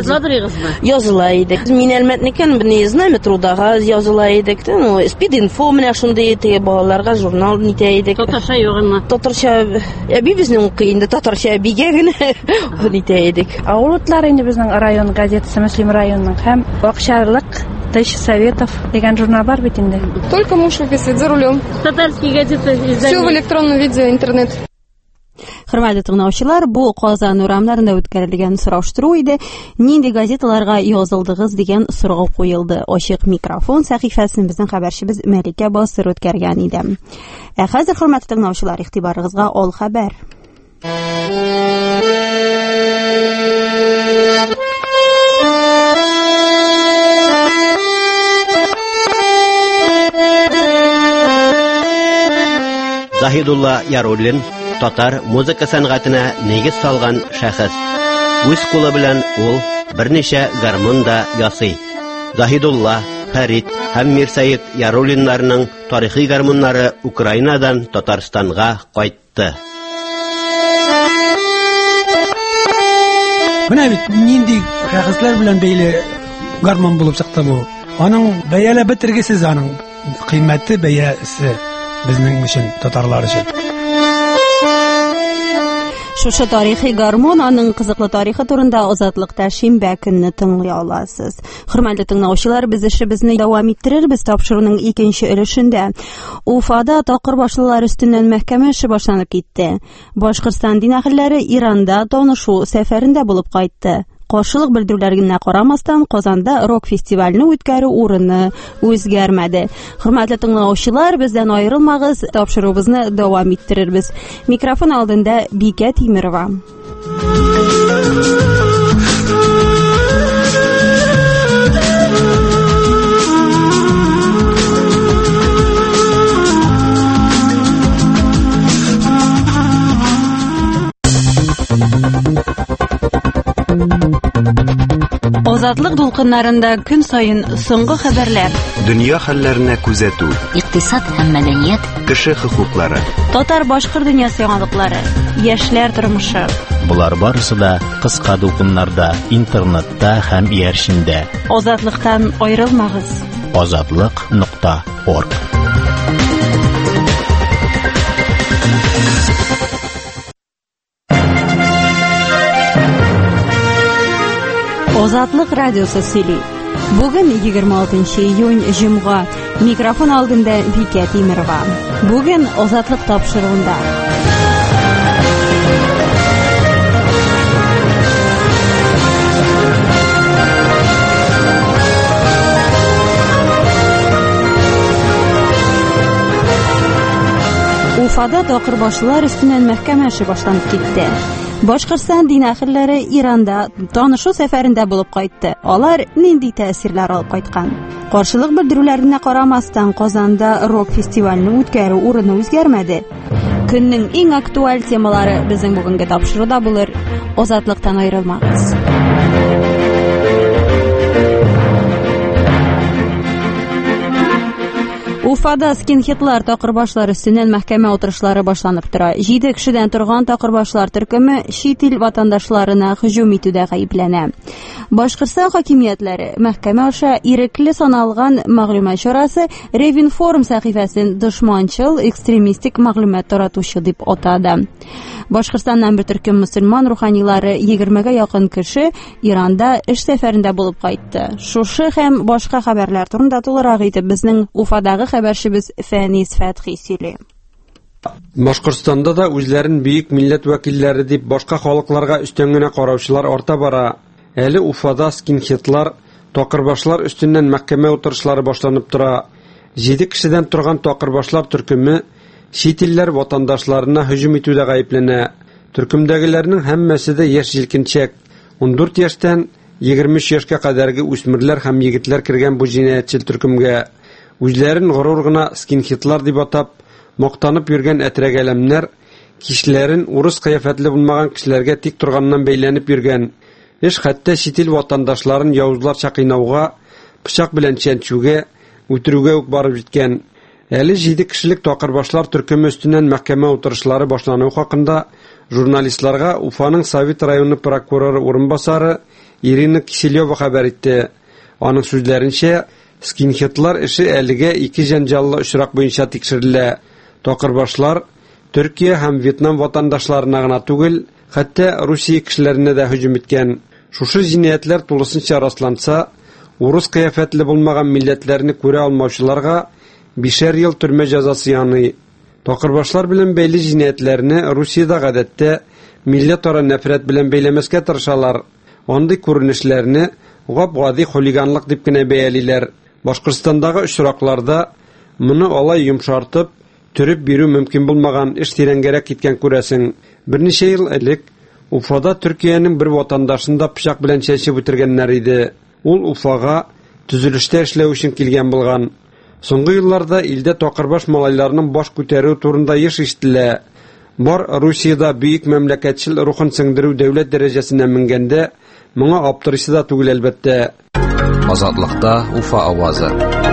Speaker 22: Языла идек. Мин әлмәтнекен не знаю, метродага языла идек. Ну, Спид-инфо менә шундый итә, балаларга журнал нитә идек.
Speaker 7: Татарча югымы?
Speaker 22: Татарча, безнең укый инде татарча бигә генә нитә идек.
Speaker 23: Авыллар инде безнең район газетасы, Мөслим районының һәм Акчарлык Тысяч советов дигән журнал бар бит инде.
Speaker 24: Только муж выписывает за рулем.
Speaker 7: Татарские газеты издания.
Speaker 24: Все в электронном виде, интернет.
Speaker 1: Хөрмәтле тыңлаучылар, бу Казан урамнарында үткәрелгән сораштыру иде. Нинди газеталарга язылдыгыз дигән сорау куелды. Ачык микрофон сәхифәсен безнең хәбәрчебез Мәликә Басыр үткәргән иде. Хәзер хөрмәтле тыңлаучылар, игътибарыгызга ал хәбәр.
Speaker 25: Захидулла Яруллин татар музыка сәнгатенә нигез салган шәхес. Үз кулы белән ул берничә гармун да ясый. Захидулла, Фәрит һәм Мирсәет Яруллиннарның тарихи гармуннары Украинадан Татарстанга кайтты.
Speaker 26: Менә бит нинди шәхесләр белән бәйле гармун булып чыкты бу. Аның бәяле бетергесез, аның кыйммәте бәясе безнең өчен, татарлар өчен.
Speaker 1: Шушы тарихи гармон, аның кызыклы тарихы турында Азатлыкта шимбә көнне тыңлый аласыз. Хөрмәтле тыңлаучылар, без эшебезне дәвам иттерербез тапшыруның икенче өлешендә. Уфада такыр башлылар өстеннән мәхкәмә эше башланып китте. Башкортстан дин әһелләре Иранда танышу сәфәрендә булып кайтты. Каршылык белдерүләргә карамастан, Казанда рок-фестивальне үткәрү урыны үзгәрмәде. Хөрмәтле тыңлаучылар, бездән аерылмагыз, тапшыруыбызны дәвам иттерербез. Микрофон алдында Бикә Тимирова. Азатлык дулкыннарында көн сайын соңгы хәбәрләр.
Speaker 2: Дөнья хәлләренә күзәтү.
Speaker 3: Икътисад һәм мәдәният.
Speaker 2: Кеше хокуклары.
Speaker 1: Татар-башкорт дөньясы яңалыклары. Яшьләр тормышы.
Speaker 4: Булар барысы да кыска дулкыннарда, интернетта һәм иярчендә.
Speaker 1: Азатлыктан аерылмагыз.
Speaker 4: Azatlyk.org.
Speaker 1: Азатлык радиосы сөйли. Бүген 26 июнь җомга. Микрофон алдында Вика Тимирова. Бүген Азатлык тапшыруында. Уфада такырбашлар өстеннән мәхкәмә эше башланып китте. Башкортстан дин әһелләре Иранда танышу сәфәрендә булып кайтты. Алар нинди тәэсирләр алып кайткан? Каршылык белдерүләренә карамастан Казанда рок фестиваленең үткәрү урыны үзгәрмәде. Көннең иң актуаль темалары безнең бүгенге тапшыруда булыр. Азатлыктан аерылмагыз. Уфада скинхедлар такырбашлар өстеннән мәхкәмә утырышлары башланып тора. 7 кешедән торган такырбашлар төркеме чит ил ватандашларына һөҗүм итүдә гаепләнә. Башкортстан хакимиятләре мәхкәмә аша ирекле саналган мәгълүмат чарасы Ревинформ сәхифәсен дошманчыл, экстремистик мәгълүмат таратучы дип атады. Башкортстаннан бер төркем мөселман руханилары 20-гә якын кеше Иранда эш сәфәрендә булып кайтты. Шушы һәм башка хәбәрләр турында тулырак итеп безнең Уфадагы хәбәрчебез Фәнис Фәтхи сөйли.
Speaker 5: Башкортстанда да үзләрен бөек милләт вәкилләре дип башка халыкларга өстен генә караучылар арта бара. Әле Уфада скинхедлар, такырбашлар өстеннән мәхкәмә утырышлары башланып тора. 7 кешедән торган такырбашлар төркеме чит илләр ватандашларына һөҗүм итүдә гаепләнә. Төркемдәгеләрнең һәммәсе дә яшь җилкенчәк. 14 яшьтән 23 яшькә кадәрге үсмерләр һәм егетләр кергән бу җинаятьчел төркемгә үзләрен горур гына скинхедлар дип атап, мактанып йөргән әтрәгәләмнәр кишләрен урыс кыяфәтле булмаган кешеләргә тик торганнан бәйләнеп йөргән. Эш хәтта чит ил ватандашларын явызларча кыйнауга, пычак белән чәнчүгә, үтерүгә үк барып җиткән. Әле 7 кешелек такырбашлар төркеме өстеннән мәхкәмә утырышлары башлану хакында журналистларга Уфаның Совет районы прокуроры урынбасары Ирина Киселева хәбәр итте. Аның сүзләренчә, скинхедлар эше әлегә 2 җанҗаллы очрак буенча тикшерелә. Такырбашлар Төркия һәм Вьетнам ватандашларына гына түгел, хәтта Русия кешеләренә дә һөҗүм иткән. Шушы җинаятләр тулысынча расланса, урыс кыяфәтле булмаган милләтләрне күрә алмаучыларга 5 ел төрмә җәзасы яный. Такырбашлар белән бәйле җинаятләрне Русиядә гадәттә милләт-ара нәфрәт белән бәйләмәскә тырышалар. Андый күренешләрне гап-гади хулиганлык дип кенә бәялиләр. Башкортстандагы очракларда моны алай йомшартып, төреп бирү мөмкин булмаган, эш тирәнгәрәк киткән күрәсең. Берничә ел элек Уфада Төркиянең бер ватандашында пычак белән чәчеп үтергәннәр иде. Ул Уфага төзелештә эшләү өчен килгән булган. Соңгы елларда илдә такырбаш малайларның баш күтәрү турында еш ишетелә. Бар Русиядә бөек мәмләкәтчел рухын сеңдерү дәүләт дәрәҗәсенә менгәндә моңа аптырыйсы да түгел әлбәттә.
Speaker 2: Азатлыкта Уфа авазы.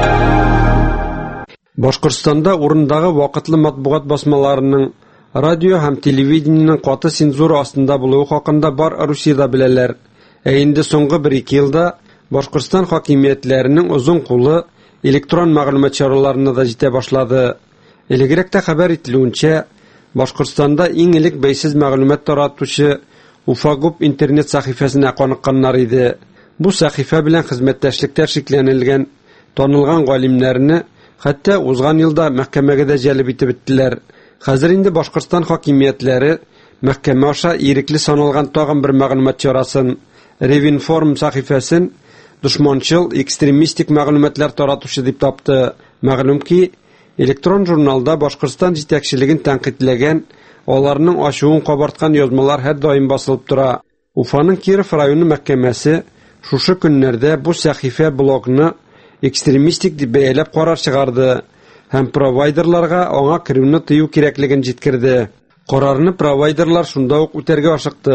Speaker 5: Башкортстанда урындагы вакытлы матбугат басмаларының радио һәм телевидениенең каты цензура астында булуы хакында бар Русиядә беләләр. Инде соңгы 1-2 елда Башкортстан хакимиятләренең узын кулы электрон мәгълүмат чараларына да җитә башлады. Элегрәктә хәбәр ителүенчә, Башкортстанда иң элек бәйсез мәгълүмат таратучы Уфагуп интернет сәхифәсенә каныкканнар иде. Бу сәхифә белән хезмәттәшлектә шикләнелгән танылган галимнәрне хәтта узган елда мәхкәмәгә дә җәлеп итеп беттеләр. Хәзер инде Башкортстан хакимиятләре мәхкәмә аша ирекле саналган тагын бер мәгълүмат чарасын Ревинформ сәхифәсен дошманчыл, экстремистик мәгълүматлар таратучы дип тапты. Мәгълүм ки, электрон журналда Башкортстан җитәкчелеген тәнкыйтьләгән, аларның ачуын кабарткан язмалар һәр даим басылып тора. Уфаның Киров районы мәхкәмәсе шушы көннәрдә бу сәхифә блогны экстремистик дип бәяләп карар чыгарды һәм провайдерларга аңа кирүне тыю кирәклеген җиткерде. Карарны провайдерлар шунда ук үтәргә ашыкты.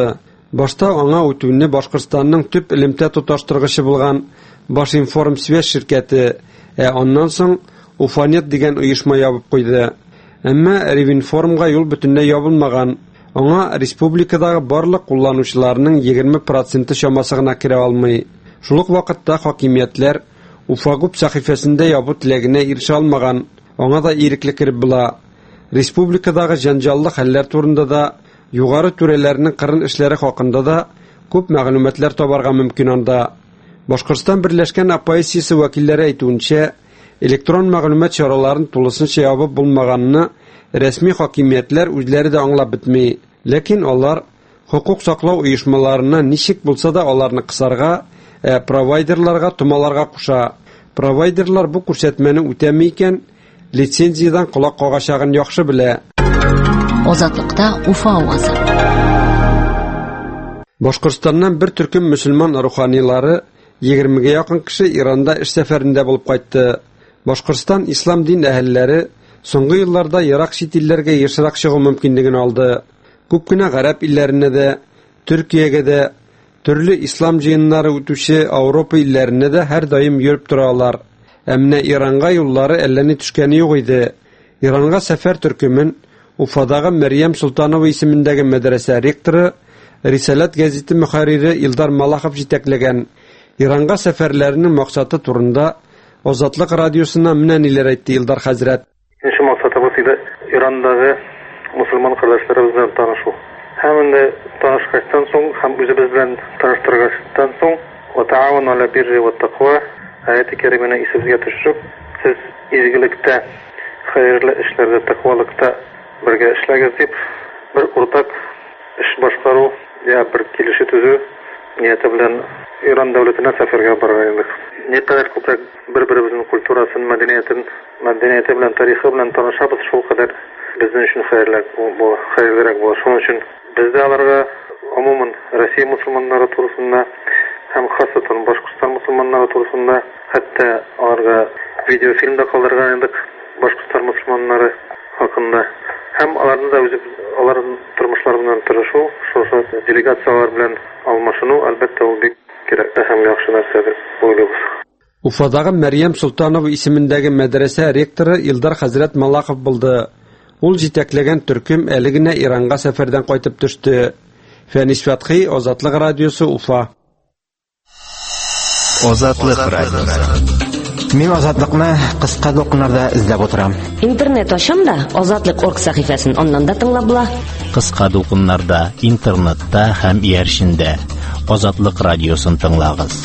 Speaker 5: Башта аңа үтүне Башкортстанның төп элемтә тоташтыргычы булган Башинформсвязь ширкәте, аннан соң Уфанет дигән оешма ябып куйды. Әмма Ревинформга юл бөтенләй ябылмаган. Аңа республикадагы барлык кулланучыларның 20% чамасы гына керә алмый. Шул ук вакытта хакимиятләр Уфагуп сәхифәсендә ябу теләгенә ирешә алмаган. Аңа да ирекле киреп була. Республикадагы җанҗаллы хәлләр турында да, югары түрәләрнең кырын эшләре хакында да күп мәгълүматлар табарга мөмкин анда. Башкортстан Берләшкән оппозициясе вәкилләре әйтүенчә, электрон мәгълүмат чараларын тулысынча ябып булмаганны рәсми хакимиятләр үзләре дә аңлап бетми. Ләкин алар хукук саклау оешмаларына ничек булса да аларны кысарга, провайдерларга томаларга куша. Провайдерлар бу күрсәтмәне үтәми икән, лицензиядан колак кагачагын яхшы белә.
Speaker 3: Азатлыкта Уфа авазы.
Speaker 5: Башкортстаннан бер төркем мөселман руханилары 20-гә якын кеше Иранда эш сәфәрендә булып кайтты. Башкортстан ислам дин әһелләре соңгы елларда ерак чит илләргә ешрак чыгу мөмкинлеген алды. Күп кенә гарәп илләренә дә, Төркиягә дә, төрле ислам җыеннары үтүче Европа илләренә дә һәр даим йөреп торалар. Әмма Иранга юллары әллә ни төшкәне юк иде. Иранга сәфәр төркемен Уфадагы Мәрьям Султанова исемендәге мәдрәсә ректоры, Рисалат гәзите мөхәррире Илдар Малахов җитәкләгән. Иранга сәфәрләренең максаты турында Азатлык радиосына менә ниләр әйтте Илдар хәзрәт.
Speaker 6: Инше максатыбыз иде Ирандагы мусульман кардәшләребез белән танышу. Һәм инде танышкачтан соң, һәм үзебез белән таныштыргачтан соң, "Ва таавану аля бирри ва тақва" аяты кәримәне исегезгә төшереп, сез изгелектә, хәерле эшләрдә, тақвалыкта бергә эшләгез дип, бер уртак эш башкару, я бер килешү төзү нияте белән Иран дәүләтенә сәфәргә барган идек. Никадәр күпрок бер-беребезнең культурасын, мәдәнияте белән, тарихы белән танышабыз, шул кадәр безнең өчен хәерлерәк була. Шуның өчен бездә аларга гомумән Россия мусульманнары турысында һәм хасатан Башкортстан мусульманнары турысында хәтта аларга видеофильм да калдырган идек Башкортстан мусульманнары хакында. Һәм аларны да аларның тормышлары белән тырышу, шушы делегациялар белән алмашыну әлбәттә ул бик кирәкле һәм яхшы нәрсә дип уйлыйбыз.
Speaker 5: Уфадагы Мәрьям Султанова исемендәге мәдрәсә ректоры Илдар хәзрәт Малахов булды. Ул җитәкләгән төркем әле генә Иранга сәфәрдән кайтып төште. Фәнис Фәтхи, Азатлык радиосы, Уфа.
Speaker 2: Азатлык радиосы.
Speaker 8: Мин Азатлыкны кыска докумнарда эзләп утырам.
Speaker 3: Интернет ачам да Азатлык.орг сәхифәсен аннан да тыңлап була.
Speaker 4: Кыска докумнарда, интернетта һәм ияршендә Азатлык радиосын тыңлагыз.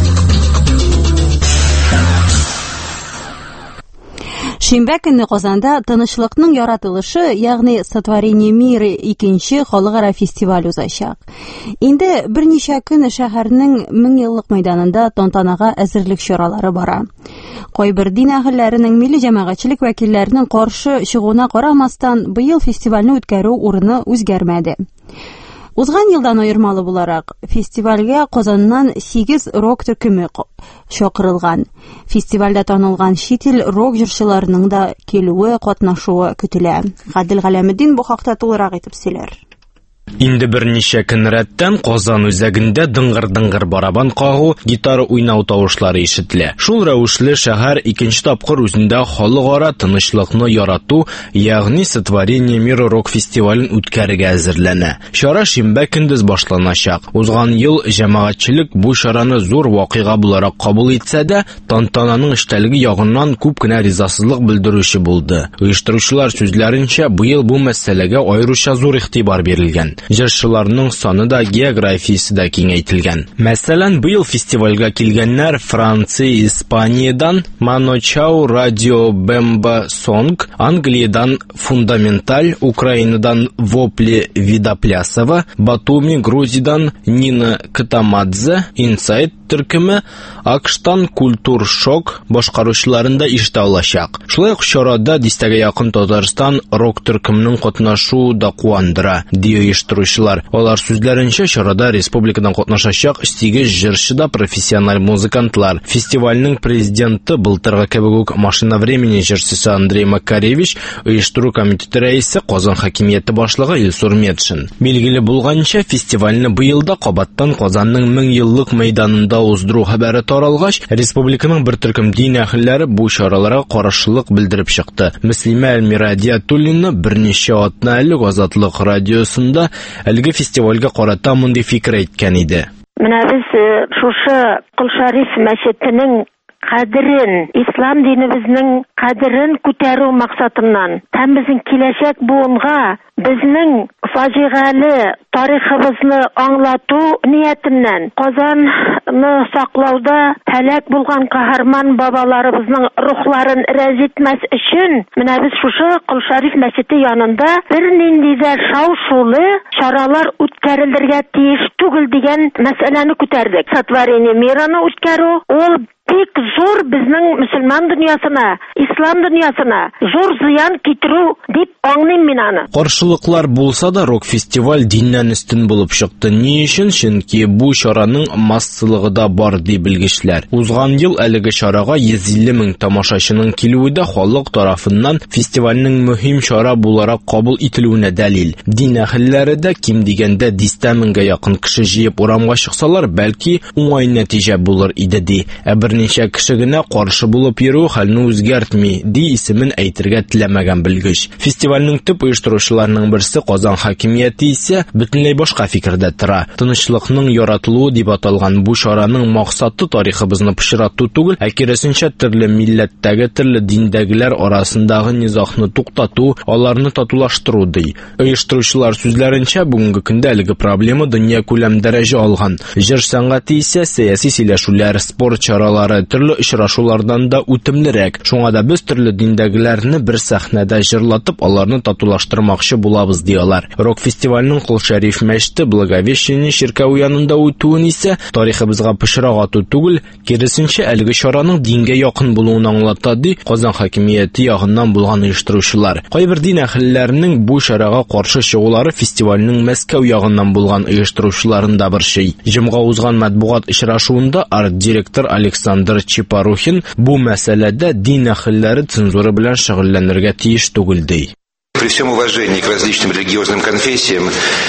Speaker 1: Шимбә көнне Казанда тынычлыкның яратылышы, ягъни Сотворение мира 2нче халыкара фестиваль узачак. Инде берничә көн шәһәрнең 1000 еллык мәйданында тантанага әзерлек чаралары бара. Кайбер дин әһелләренең, милли җәмәгатьчелек вәкилләренең каршы чыгуына карамастан, быел фестивальне үткәрү урыны үзгәрмәде. Узган елдан аермалы буларак, фестивальгә Казаннан 8 рок төркеме чакырылган. Фестивальдә танылган чит ил рок җырчыларының да килүе, катнашуы көтелә. Гадел Галәметдин бу хакта тулырак итеп сөйләр.
Speaker 9: Инде берничә көн рәттән Казан үзәгендә дыңгыр-дыңгыр барабан кагу, гитара уйнау тавышлары ишетелә. Шул рәвешле шәһәр икенче тапкыр үзендә халыкара тынычлыкны ярату, ягъни Сотворение мира рок фестивален үткәрергә әзерләнә. Чара шимбә көндез башланачак. Узган ел җәмәгатьчелек бу чараны зур вакыйга буларак кабул итсә дә, тантананың эштәлеге ягыннан күп кенә ризасызлык белдерүче булды. Оештыручылар сүзләренчә, быел бу мәсьәләгә аеруча зур игътибар бирелгән. Җырчыларның саны да, географиясе дә киңәйтелгән. Мәсәлән, быел фестивальгә килгәннәр Франция, Испаниядән Mano Chao Radio Bemba Song, Англиядән Фундаменталь, Украинадан Вопли Видоплясова, Батуми, Грузиядән Нина Катамадзе, Inside төркеме, АКШтан Культур Шок башкаручыларында ишетә алачак. Шулай ук чарада дистәгә якын Татарстан рок төркеменең катнашу да куандыра, ди оештыручылар. Алар сүзләренчә, чарада республикадан катнашачак 8 җырчы да профессиональ музыкантлар. Фестивальнең президенты былтыргы кебек үк Машина времени җырчысы Андрей Макаревич, оештыру комитеты рәисе Казан хакимияте башлыгы Илсур Медшин. Билгеле булганча, фестивальне быелда кабаттан Казанның 1000 еллык мәйданында уздыру хәбәре таралгач, республиканың бер төркем дин әһелләре бу чараларга каршылык белдереп чыкты. Мөслимә Эльмира Диятуллина берничә атна элек Азатлык радиосында әлеге фестивальгә карата мондый фикер әйткән иде.
Speaker 11: Менә без шушы Кол-Шариф мәчетенең кадерен, ислам динебезнең кадерен күтәрү максатыннан, һәм безнең киләчәк буынга безнең фаҗигале тарихыбызны аңлату ниятеннән Казанны саклауда һәлак булган каһарман бабаларыбызның рухларын рәзитмәс өчен, менә без шушы Кол-Шариф мәчете янында бернинди дә шау-шулы чаралар үткәрелергә тиеш түгел дигән мәсьәләне күтәрдек. Сатварение мираны үткәрү ул бик зур безнең мөселман дөньясына, ислам дөньясына зур зыян китерү дип аңлыйм мин аны.
Speaker 9: Каршылыклар булса да, рок-фестиваль диннән өстен булып чыкты. Ни өчен? Чөнки бу чараның массалыгы да бар ди белгечләр. Узган ел әлеге чарага 150 000 тамашачының килүе дә халык тарафыннан фестивальнең мөһим чара буларак кабул ителүенә дәлил. Дин әһелләре дә ким дигәндә 100 000-гә якын кеше җыеп урамга чыксалар, бәлки уңай нәтиҗә булыр иде ди. Берничә кеше генә каршы булып йөрү хәлне үзгәртми, ди исемен әйтергә теләмәгән белгеч. Фестивальнең төп оештыручыларының берсе Казан хакимияте исә бөтенләй башка фикердә тора. Тынычлыкның яратылуы дип аталган бу чараның максаты тарихыбызны пычрату түгел, ә киресенчә төрле милләттәге, төрле диндәгеләр арасындагы низахны туктату, аларны татулаштыру ди. Оештыручылар сүзләренчә, бүгенге көндә әлеге проблема дөнья күләм дәрәҗә алган. Җыр сәнгате исә сәяси сөйләшүләр, спорт чаралары, төрле очрашулардан да үтемлерәк. Шуңа да без төрле диндәгеләрне бер сәхнәдә җырлатып, аларны татулаштырмакчы булабыз диялар. Рок-фестивальнең Кол-Шариф мәчете Благовещение чиркәү янында үтүен исә тарихыбызга пычрак ату түгел, киресенчә әлеге чараның дингә якын булуын аңлата ди Казан хакимияте ягыннан булган оештыручылар. Кайбер дин әһелләренең бу чарага каршы чыгулары фестивальнең Мәскәү ягыннан булган оештыручыларында бер шей. Җомга узган матбугат очрашуында арт-директор Александр Чепарухин бу мәсьәләдә дин әһелләре цензура белән шөгыльләнергә тиеш түгел ди.
Speaker 12: При всем уважении к различным религиозным конфессиям,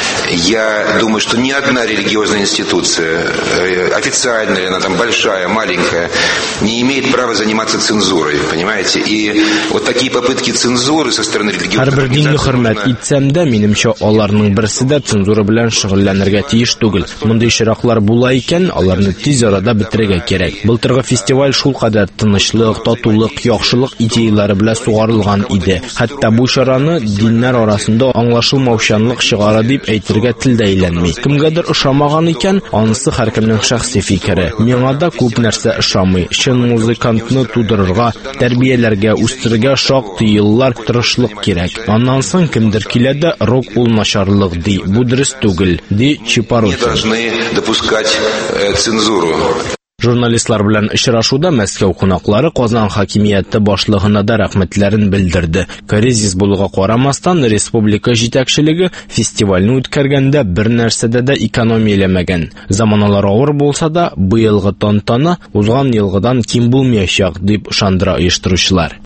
Speaker 12: я думаю, что ни одна религиозная институция, официальная или она там большая, маленькая, не имеет права заниматься цензурой, понимаете? И вот такие попытки цензуры со стороны религиозных
Speaker 9: организаций... хөрмәт итсәм дә, минемчә, аларның берсе дә цензура белән шөгыльләнергә тиеш түгел. Мондый чираклар була икән, аларны тиз арада бетерергә кирәк. Былтыргы фестиваль шулкадәр тынычлык, татулык, яхшылык идеялары белән сугарылган иде. Хәтта бу чараны диннәр арасында аңлашылмаучанлык чыгара дип әйтергә телдә әйләнми. Кемгәдер ошамаган икән, анысы һәркемнең шәхси фикере. Миңа да күп нәрсә ошамый. Чын музыкантны тудырырга, тәрбияләргә, үстерергә шактый еллар тырышлык кирәк. Аннан соң кемдер килә дә рок ул начарлык ди. Бу дөрес түгел, ди Чепарухин.
Speaker 12: Не должны допускать цензуру.
Speaker 9: Журналистлар белән очрашуда Мәскәү кунаклары Казан хакимияте башлыгына да рәхмәтләрен белдерде. Кризис булуга карамастан, республика җитәкчелеге фестивальне үткәргәндә бер нәрсәдә дә экономияләмәгән. Заманалар авыр булса да, быелгы тантана узган елгыдан ким булмаячак дип ышандыра оештыручылар.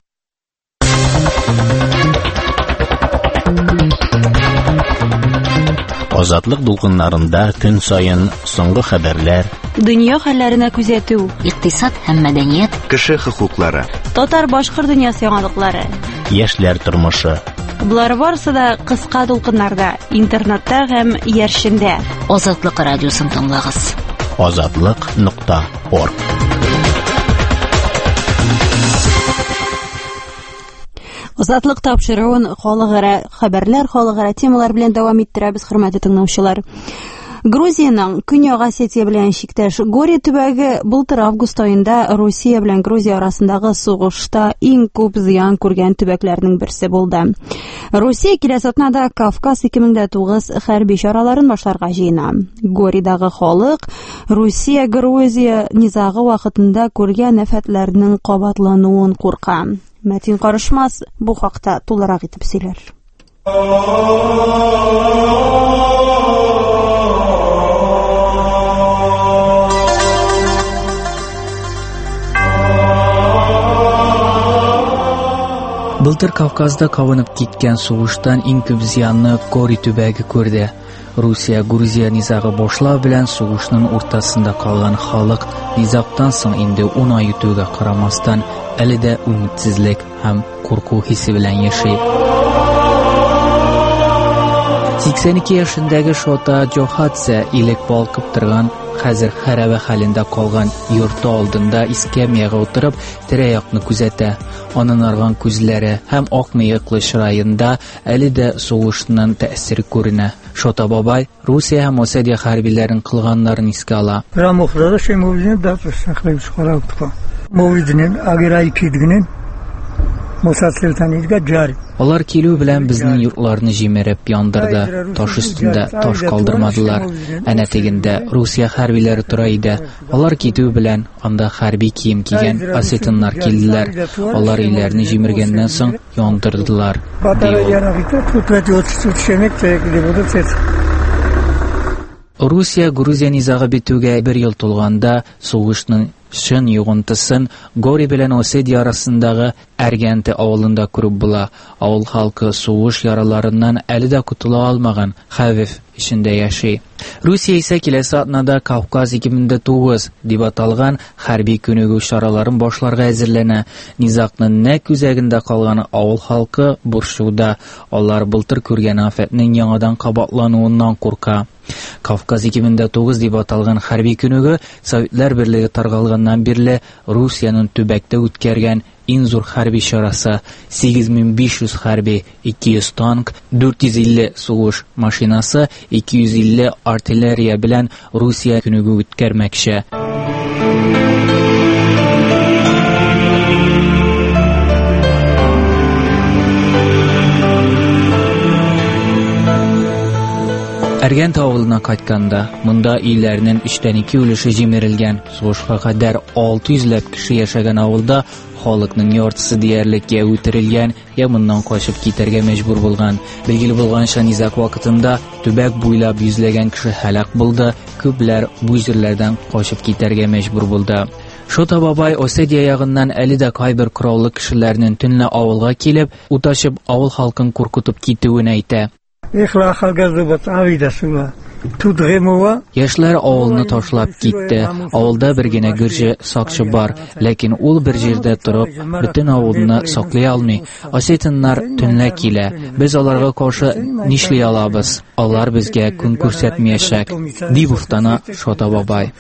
Speaker 4: Азатлык дулкыннарында көн сайын соңгы хәбәрләр,
Speaker 1: дөнья хәлләренә күзәтү,
Speaker 3: икътисад һәм мәдәният,
Speaker 2: кеше хокуклары,
Speaker 1: татар-башкорт дөньясы яңалыклары,
Speaker 4: яшьләр тормышы.
Speaker 1: Булар барысы да кыска дулкыннарда, интернетта һәм яршендә.
Speaker 3: Азатлык радиосын тыңлагыз.
Speaker 4: Azatlyk.org.
Speaker 1: Азатлык тапшыруын халыкара хәбәрләр, халыкара темалар белән дәвам иттерәбез, хөрмәтле тыңлаучылар. Грузияның Көньяк Осетия белән чиктәш Гори төбәге былтыр август аенда Русия белән Грузия арасындагы сугышта иң күп зыян күргән төбәкләрнең берсе булды. Русия киләсе атнада Кавказ 2009 хәрби чараларын башларга җыена. Горидагы халык Русия-Грузия низагы вакытында күргән афәтләрнең кабатлануын курка. Мәтин Карышмас бу хакта тулырак итеп сөйләр.
Speaker 10: Былтыр Кавказда кабынып киткән сугыштан иң күп зыянны Гори төбәге күрде. Русия-Грузия низагы башлау белән сугышның уртасында калган халык низагтан соң инде 10 ай үтүгә карамастан әле дә үмитсезлек һәм курку хисе белән яши. 82 яшындагы Шота Джохадзе илек балкып торган, хәзер хәрабә хәлендә калган йорты алдында искәмиягә утырып тирә-якны күзәтә. Аның арган күзләре һәм ак мыеклы чыраенда әле дә сугышның тәэсире күренә. Шота бабай Русия һәм Осетия хәрбиләрен кылганнарын искә ала. Алар килү белән безнең йортларны җимереп яндырды, таш өстендә таш калдырмадылар. Әнә тегендә Русия хәрбиләре тора иде. Алар китү белән анда хәрби кием кигән осетиннар килделәр. Алар өйләрне җимергәннән соң яндырдылар. Русия-Грузия низагы бетүгә 1 ел тулганда сугышның шын югынтысын Гори белән Осетия арасындагы Әргәнте авылында күреп була. Авыл халкы сугыш яраларыннан әле дә кутыла алмаган хәвеф ичендә яши. Русия исә киләсе атнада Кавказ 2009 дип аталган хәрби күнегү чараларын башларга әзерләнә. Низакның нәкъ үзәгендә калган авыл халкы борчуда. Алар былтыр күргән афәтнең яңадан кабатлануыннан курка. Кавказ 2009 дип аталган хәрби күнегү Советлар Берлеге таргалганнан бирле Русияның төбәктә үткәргән иң зур хәрби чарасы. 8500 хәрби, 200 танк, 450 сугыш машинасы, 250 артиллерия белән Русия күнегү үткәрмәкче. Әргәнте авылына кайтканда, монда өйләрнең 3/2 өлеше җимерелгән. Сугышка кадәр 600 кеше яшәгән авылда халыкның яртысы диярлек я үтерелгән, я моннан качып китәргә мәҗбүр булган. Билгеле булганча, низак вакытында төбәк буйлап йөзләгән кеше һәлак булды, күпләр бу җирләрдән качып китәргә мәҗбүр булды. Шота бабай Осетия ягыннан әле дә кайбер кораллы кешеләрнең төнлә авылга килеп, уташып авыл халкын куркытып китүен әйтә. Яшьләр авылны ташлап китте. Авылда бер генә гөрҗе сакчы бар, ләкин ул бер җирдә торып, бөтен авылны саклый алмый. Осетиннар төнлә килә. Без аларга каршы нишли алабыз? Алар безгә күн күрсәтмәячәк, дип уфтана Шота бабай.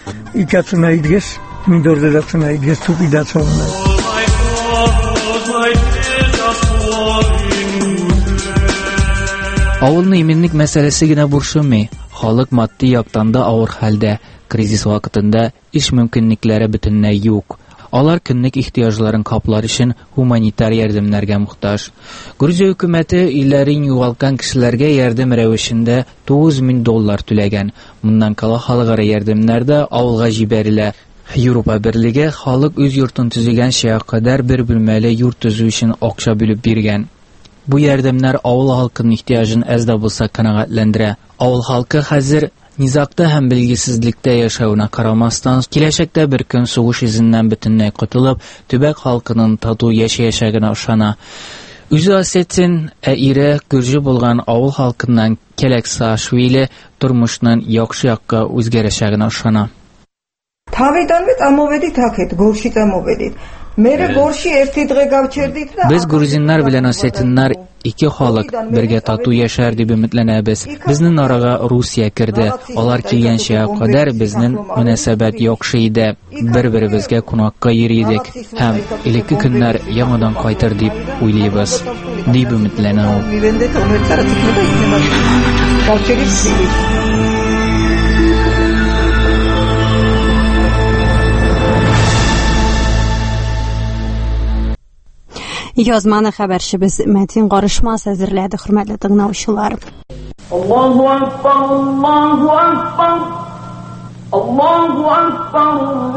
Speaker 10: Авылны именлек мәсьәләсе генә буршымый. Халык матди яктан да авыр хәлдә. Кризис вакытында эш мөмкинлекләре бөтенләй юк. Алар көнлек ихтияҗларын каплар өчен гуманитар ярдәмнәргә мохтаҗ. Грузия хөкүмәте өйләрен югалткан кешеләргә ярдәм рәвешендә $9000 түләгән. Моннан кала халыкара ярдәмнәр дә авылга җибәрелә. Европа Берлеге халык үз йортын төзегәнчә кадәр бер бүлмәле йорт төзү өчен акча бүлеп биргән. Бу ярдәмнәр авыл халкының ихтияҗын әз дә булса канәгатьләндерә. Авыл халкы хәзер низакта һәм билгесезлектә яшәүенә карамастан, киләчәктә бер көн сугыш изеннән бөтенләй котылып, төбәк халкының тату яшәячәгенә ышана. Үзе Осетин, ире гөрҗе булган авыл халкыннан Келек Саашвили тормышның яхшы якка үзгәрәчәгенә ышана.
Speaker 13: Თავიდანვე წამოვედით აქეთ, გორში წამოვედით. Մերը գորշի ერთი დღე გავჩერდით და
Speaker 10: Biz грузиннар белән осетиннар ике халык бергә тату яшәр дип өметләнәбез. Безнең арага Русия керде. Алар килгәнчә кадәр безнең мөнәсәбәт яхшы иде. Бер-беребезгә кунакка йөридек һәм элекке көннәр яңадан кайтыр дип уйлыйбыз. Дип өметләнә ул.
Speaker 1: Язманы хәбәрчебез Мәтин Гарышмас әзерләде, хөрмәтле тыңлаучылар.
Speaker 14: Аллаһу акбар, Аллаһу акбар. Аллаһу акбар.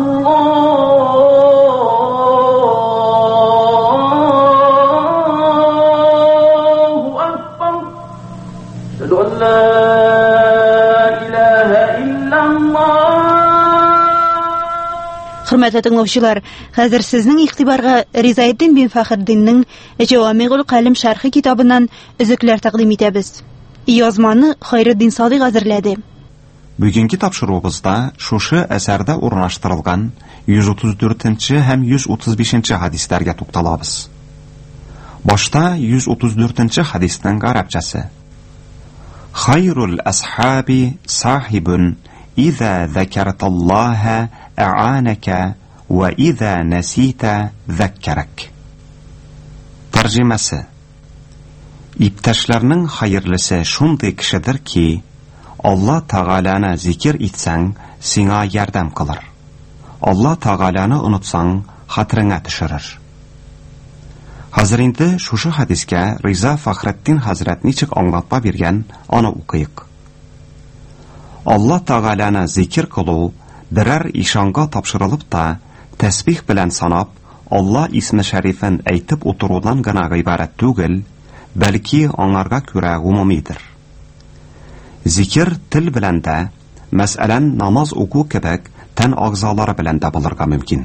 Speaker 14: Аллаһу акбар. Шәһәдү ан ла илаһа иллаллаһ.
Speaker 1: Хөрмәтле тыңлаучылар, хәзер сезнең игътибарга Ризаетдин бин Фәхреддиннең Җавамигул Калим шәрхи китабыннан өзекләр тәкъдим итәбез. Язманы Хайретдин Садыйк әзерләде.
Speaker 15: Бүгенге тапшыруыбызда шушы әсәрдә урнаштырылган 134-нче һәм 135-нче хадисләргә тукталабыз. Башта 134-нче хадисның гарәпчәсе. Хайрул асхаби сахибун иза закарталлаха а'анака ва иза насита заккарак. Тәрҗемәсе. Иптәшләрнең хәерлесе шундый кешедер ки, Алла Тәгаләне зикр итсәң, сиңа ярдәм кылыр. Алла Тәгаләне онытсаң, хәтереңә төшерер. Хәзер инде шушы хадискә Риза Фәхреддин хәзрәт ничек аңлатма биргән, аны укыйк. Алла Тәгаләне зикр кылу берәр ишанга тапшырылып та, тәсбих белән санап, Алла исме шәрифен әйтеп утырудан гына гыйбарәт түгел, бәлки аңарга күрә гомумидер. Зикр тел белән дә, мәсәлән, намаз уку кебек, тән агзалары белән дә булырга мөмкин.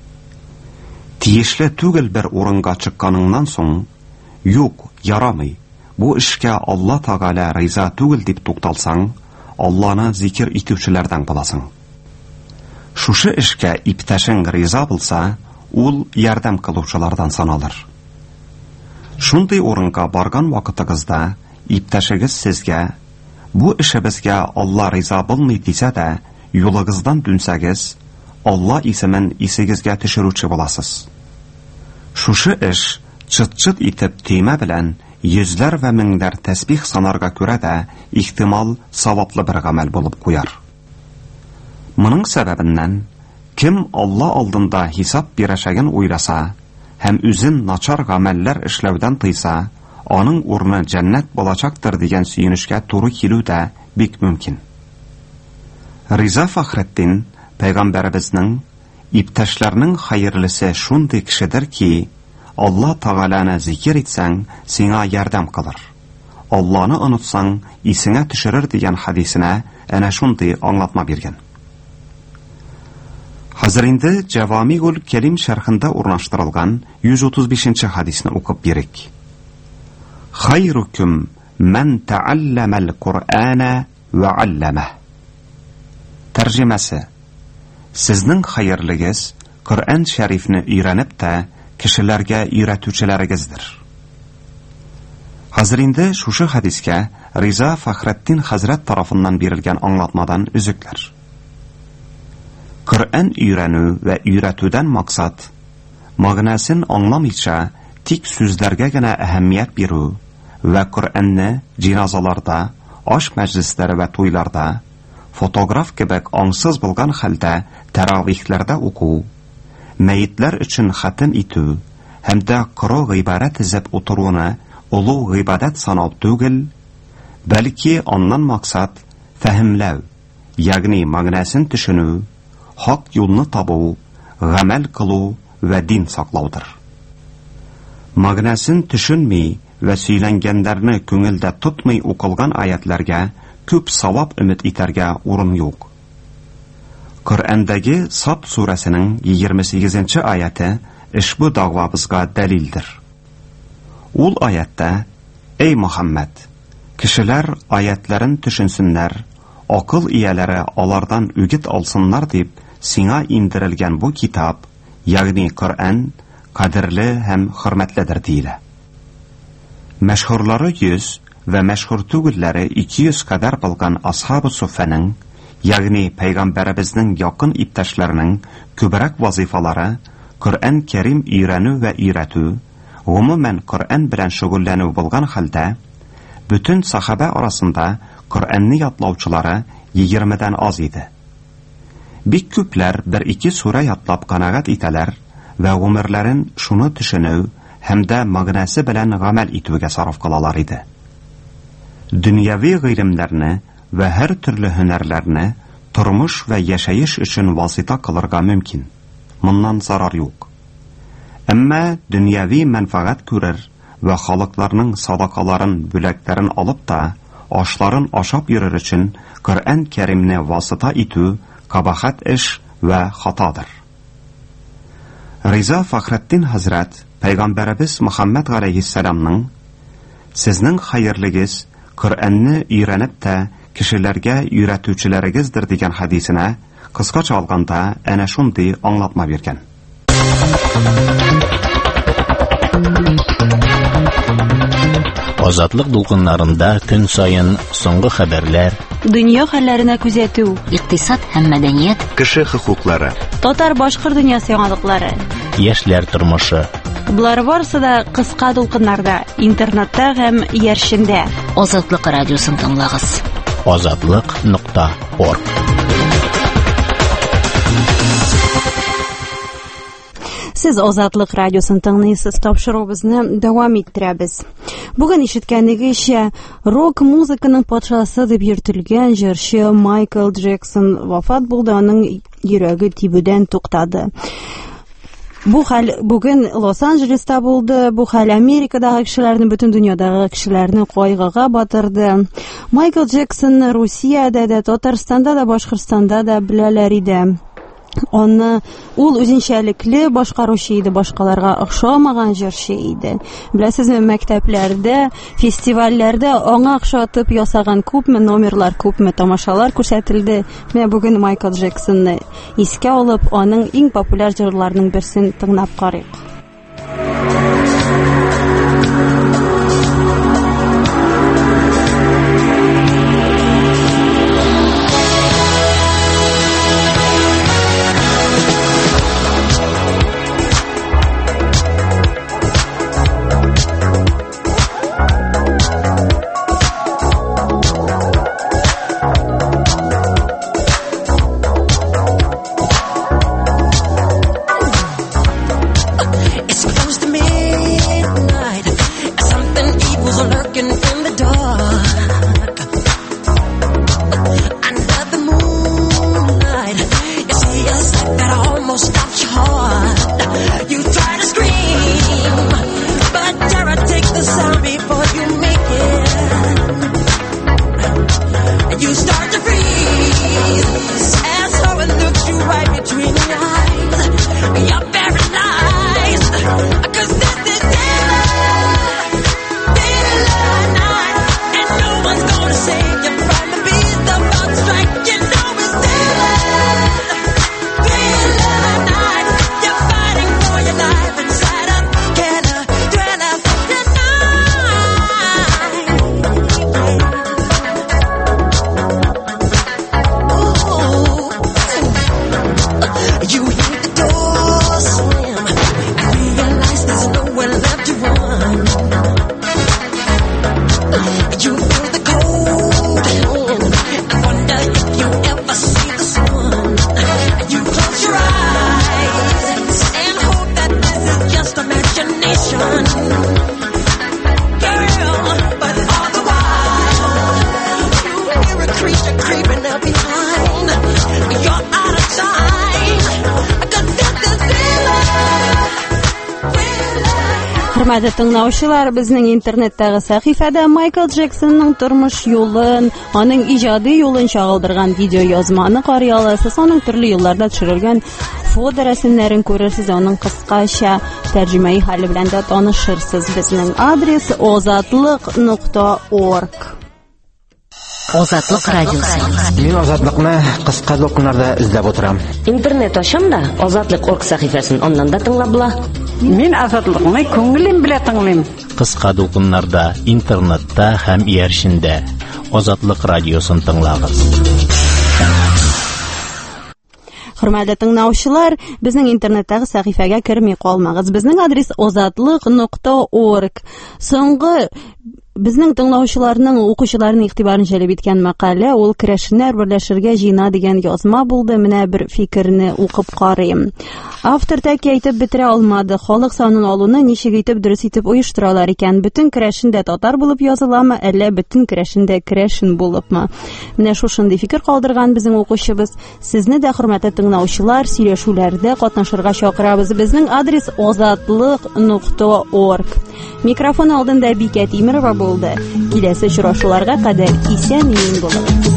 Speaker 15: Тиешле түгел бер урынга чыкканыңнан соң, юк, ярамый, бу эшкә Алла Тәгалә риза түгел дип тукталсаң, Алланы зикр итүчеләрдән буласың. Шушы эшкә иптәшең риза булса, ул ярдәм кылучылардан саналыр. Шундый урынга барган вакытыгызда иптәшегез сезгә, бу эшебезгә Алла риза булмый дисә дә, юлыгыздан дүнсәгез, Алла исемен исегезгә төшерүче буласыз. Шушы эш чыт-чыт итеп теймә белән йөзләр вә меңнәр тәсбих санарга күрә дә ихтимал саваплы бер гамәл булып куяр. Моның сәбәбеннән кем Алла алдында хисап бирәчәген уйласа һәм үзен начар гамәлләр эшләүдән тыйса, аның урыны җәннәт булачактыр дигән сөенешкә туры килү дә бик мөмкин. Риза Фәхреддин Пәйгамбәребезнең иптәшләрнең хәерлесе шундый кешедер ки, Алла Тәгаләне зикр итсәң, сиңа ярдәм кылыр. Алланы онытсаң, исеңә төшерер дигән хадисенә әнә шундый аңлатма биргән. Хәзер инде Җавамигул Калим шәрхендә урнаштырылган 135-нче хадисны укып бирик. Хайрукум ман тәалламал Кур'ана ва аллама. Тәрҗемәсе. Сезнең хәерлегез Коръән шәрифне өйрәнеп тә кешеләргә өйрәтүчеләрегездер. Хәзер инде шушы хадискә Риза Фәхреддин хәзрәт тарафыннан бирелгән аңлатмадан үзекләр. Коръән өйрәнү вә өйрәтүдән максат, мәгънәсен аңламыйча тик сүзләргә генә әһәмият бирү вә Коръәнне җиназаларда, аш мәҗлесләре вә туйларда, фотограф кебек аңсыз булган хәлдә тәравихләрдә уку, мәйетләр өчен хатым итү һәм дә коры гыйбарәт изеп утыруны улуу гыйбадәт санау түгел, бәлки аннан максат фәһемләү, ягъни мәгънәсен төшенү, хак юлны табу, гамәл кылу вә дин саклаудыр. Мәгънәсен төшенми вә сөйләнгәннәрне күңелдә тотмый укылган аятларга күп савап өмет итәргә урын юк. Коръәндәге Сад сүрәсенең 28-нче аяты ишбу дәгъвабызга дәлилдер. Ул аятта: "Эй Мөхәммәд, кешеләр аятларын төшенсеннәр, акыл ияләре алардан үгит алсыннар" дип сиңа индерелгән бу китап, ягъни Коръән, кадерле һәм хөрмәтледер диелә. Мәшһүрләре 100 вә мәшһүр түгелләре 200 кадәр булган Асхабы Суффаның, ягъни Пәйгамбәребезнең якын иптәшләренең күбрәк вазифалары Коръән Кәрим өйрәнү вә өйрәтү, гомумән Коръән белән шөгыльләнү булган хәлдә, бүтән сахаба арасында Коръәнне ятлаучылары 20-дан аз иде. Бик күпләр 1-2 сүрә ятлап канагать итәләр вә гомерләрен шуны төшенү һәм дә мәгънәсе белән гамәл итүгә сарыф кылалар иде. Дөньяви гыйлемнәрне вә һәр төрле һөнәрләрне тормыш вә яшәеш өчен васыта кылырга мөмкин. Моннан зарар юк. Әмма дөньяви мәнфәгать күрер вә халыкларның садакаларын, бүләкләрен алып та, ашларын ашап йөрер өчен Коръән Кәримне васыта итү кабахат эш вә хатадыр. Риза Фахретдин хәзрәт Пәйгамбәрбез Мөхәммәд галәйһиссәламның "Сезнең хәерлегез Коръәнне өйрәнеп тә кешеләргә өйрәтүчеләрегездер" дигән хәдисенә кыскача алганда әнә шундый аңлатма биргән.
Speaker 4: Азатлык дулкыннарында көн сайын соңгы хәбәрләр,
Speaker 1: дөнья хәлләренә күзәтү,
Speaker 3: икътисад һәм мәдәният,
Speaker 2: кеше хокуклары,
Speaker 1: татар-башкорт дөньясы яңалыклары,
Speaker 4: яшьләр тормышы.
Speaker 1: Булар барысы да кыска дулкыннарда, интернетта һәм яршендә.
Speaker 3: Азатлык радиосын тыңлагыз.
Speaker 4: Azatlyk.org.
Speaker 1: Сез Азатлык радиосын тыңлыйсыз, тапшыруыбызны дәвам иттерәбез. Бүген ишеткәнегезчә, рок-музыканың патшасы дип йөртелгән җырчы Майкл Джексон вафат булды, аның йөрәге тибүдән туктады. Бу хәл бүген Лос-Анджелеста булды. Бу хәл Америкадагы кешеләрне, бөтен дөньядагы кешеләрне кайгыга батырды. Майкл Джексон Русиядә дә, Татарстанда да, Башкортстанда да беләләр иде. Аны ул үзенчәлекле башкаручы иде, башкаларга охшамаган җырчы иде. Беләсезме, мәктәпләрдә, фестивальләрдә аңа охшатып ясаган күпме номерлар, күпме тамашалар күрсәтелде. Менә бүген Майкл Джексонны искә алып, аның иң популяр җырларының берсен тыңлап карыйк. Хөрмәтле тыңлаучылар, безнең интернеттагы сәхифәдә Майкл Джексонның тормыш юлын, аның иҗади юлын чагылдырган видео язманы карый аласыз. Аның төрле юлларда төшерелгән фото рәсемнәрен күрерсез, аның кыскача тәрҗемәи хәле белән дә танышырсыз. Безнең адрес azatlyk.org.
Speaker 3: Азатлык радиосы.
Speaker 8: Мин азатлыкны кыска докумнарда эзләп утырам.
Speaker 3: Интернет ачам да Азатлык.org сәхифәсен аннан да тыңлап була.
Speaker 16: Мин азатлыкны күңелем белән тыңлыйм.
Speaker 4: Кыска дулкыннарда, интернетта һәм яршендә Азатлык радиосын тыңлагыз.
Speaker 1: Хөрмәтле тыңлаучылар, безнең интернеттагы сәхифәгә керми калмагыз. Безнең адрес azatlyk.org. Соңгы безнең тыңлаучыларның, укучыларның игътибарын җәлеп иткән мәкалә ул керәшеннәр берләшергә җыена дигән язма булды. Менә бер фикерне укып карыйм. Автор тәки әйтеп бетерә алмады. Халык санын алуны ничек итеп дөрес итеп оештыралар икән? Бөтен керәшендә татар булып языламы, әллә бөтен керәшендә керәшен булыпмы? Менә шушындый фикер калдырган безнең укучыбыз. Сезне дә, хөрмәтле тыңлаучылар, сөйләшүләрдә катнашырга чакырабыз. Безнең адрес azatlyk.org. Микрофон алдында Бикә Тимерова булды. Киләсе очрашуларга кадәр исән-имин булыгыз.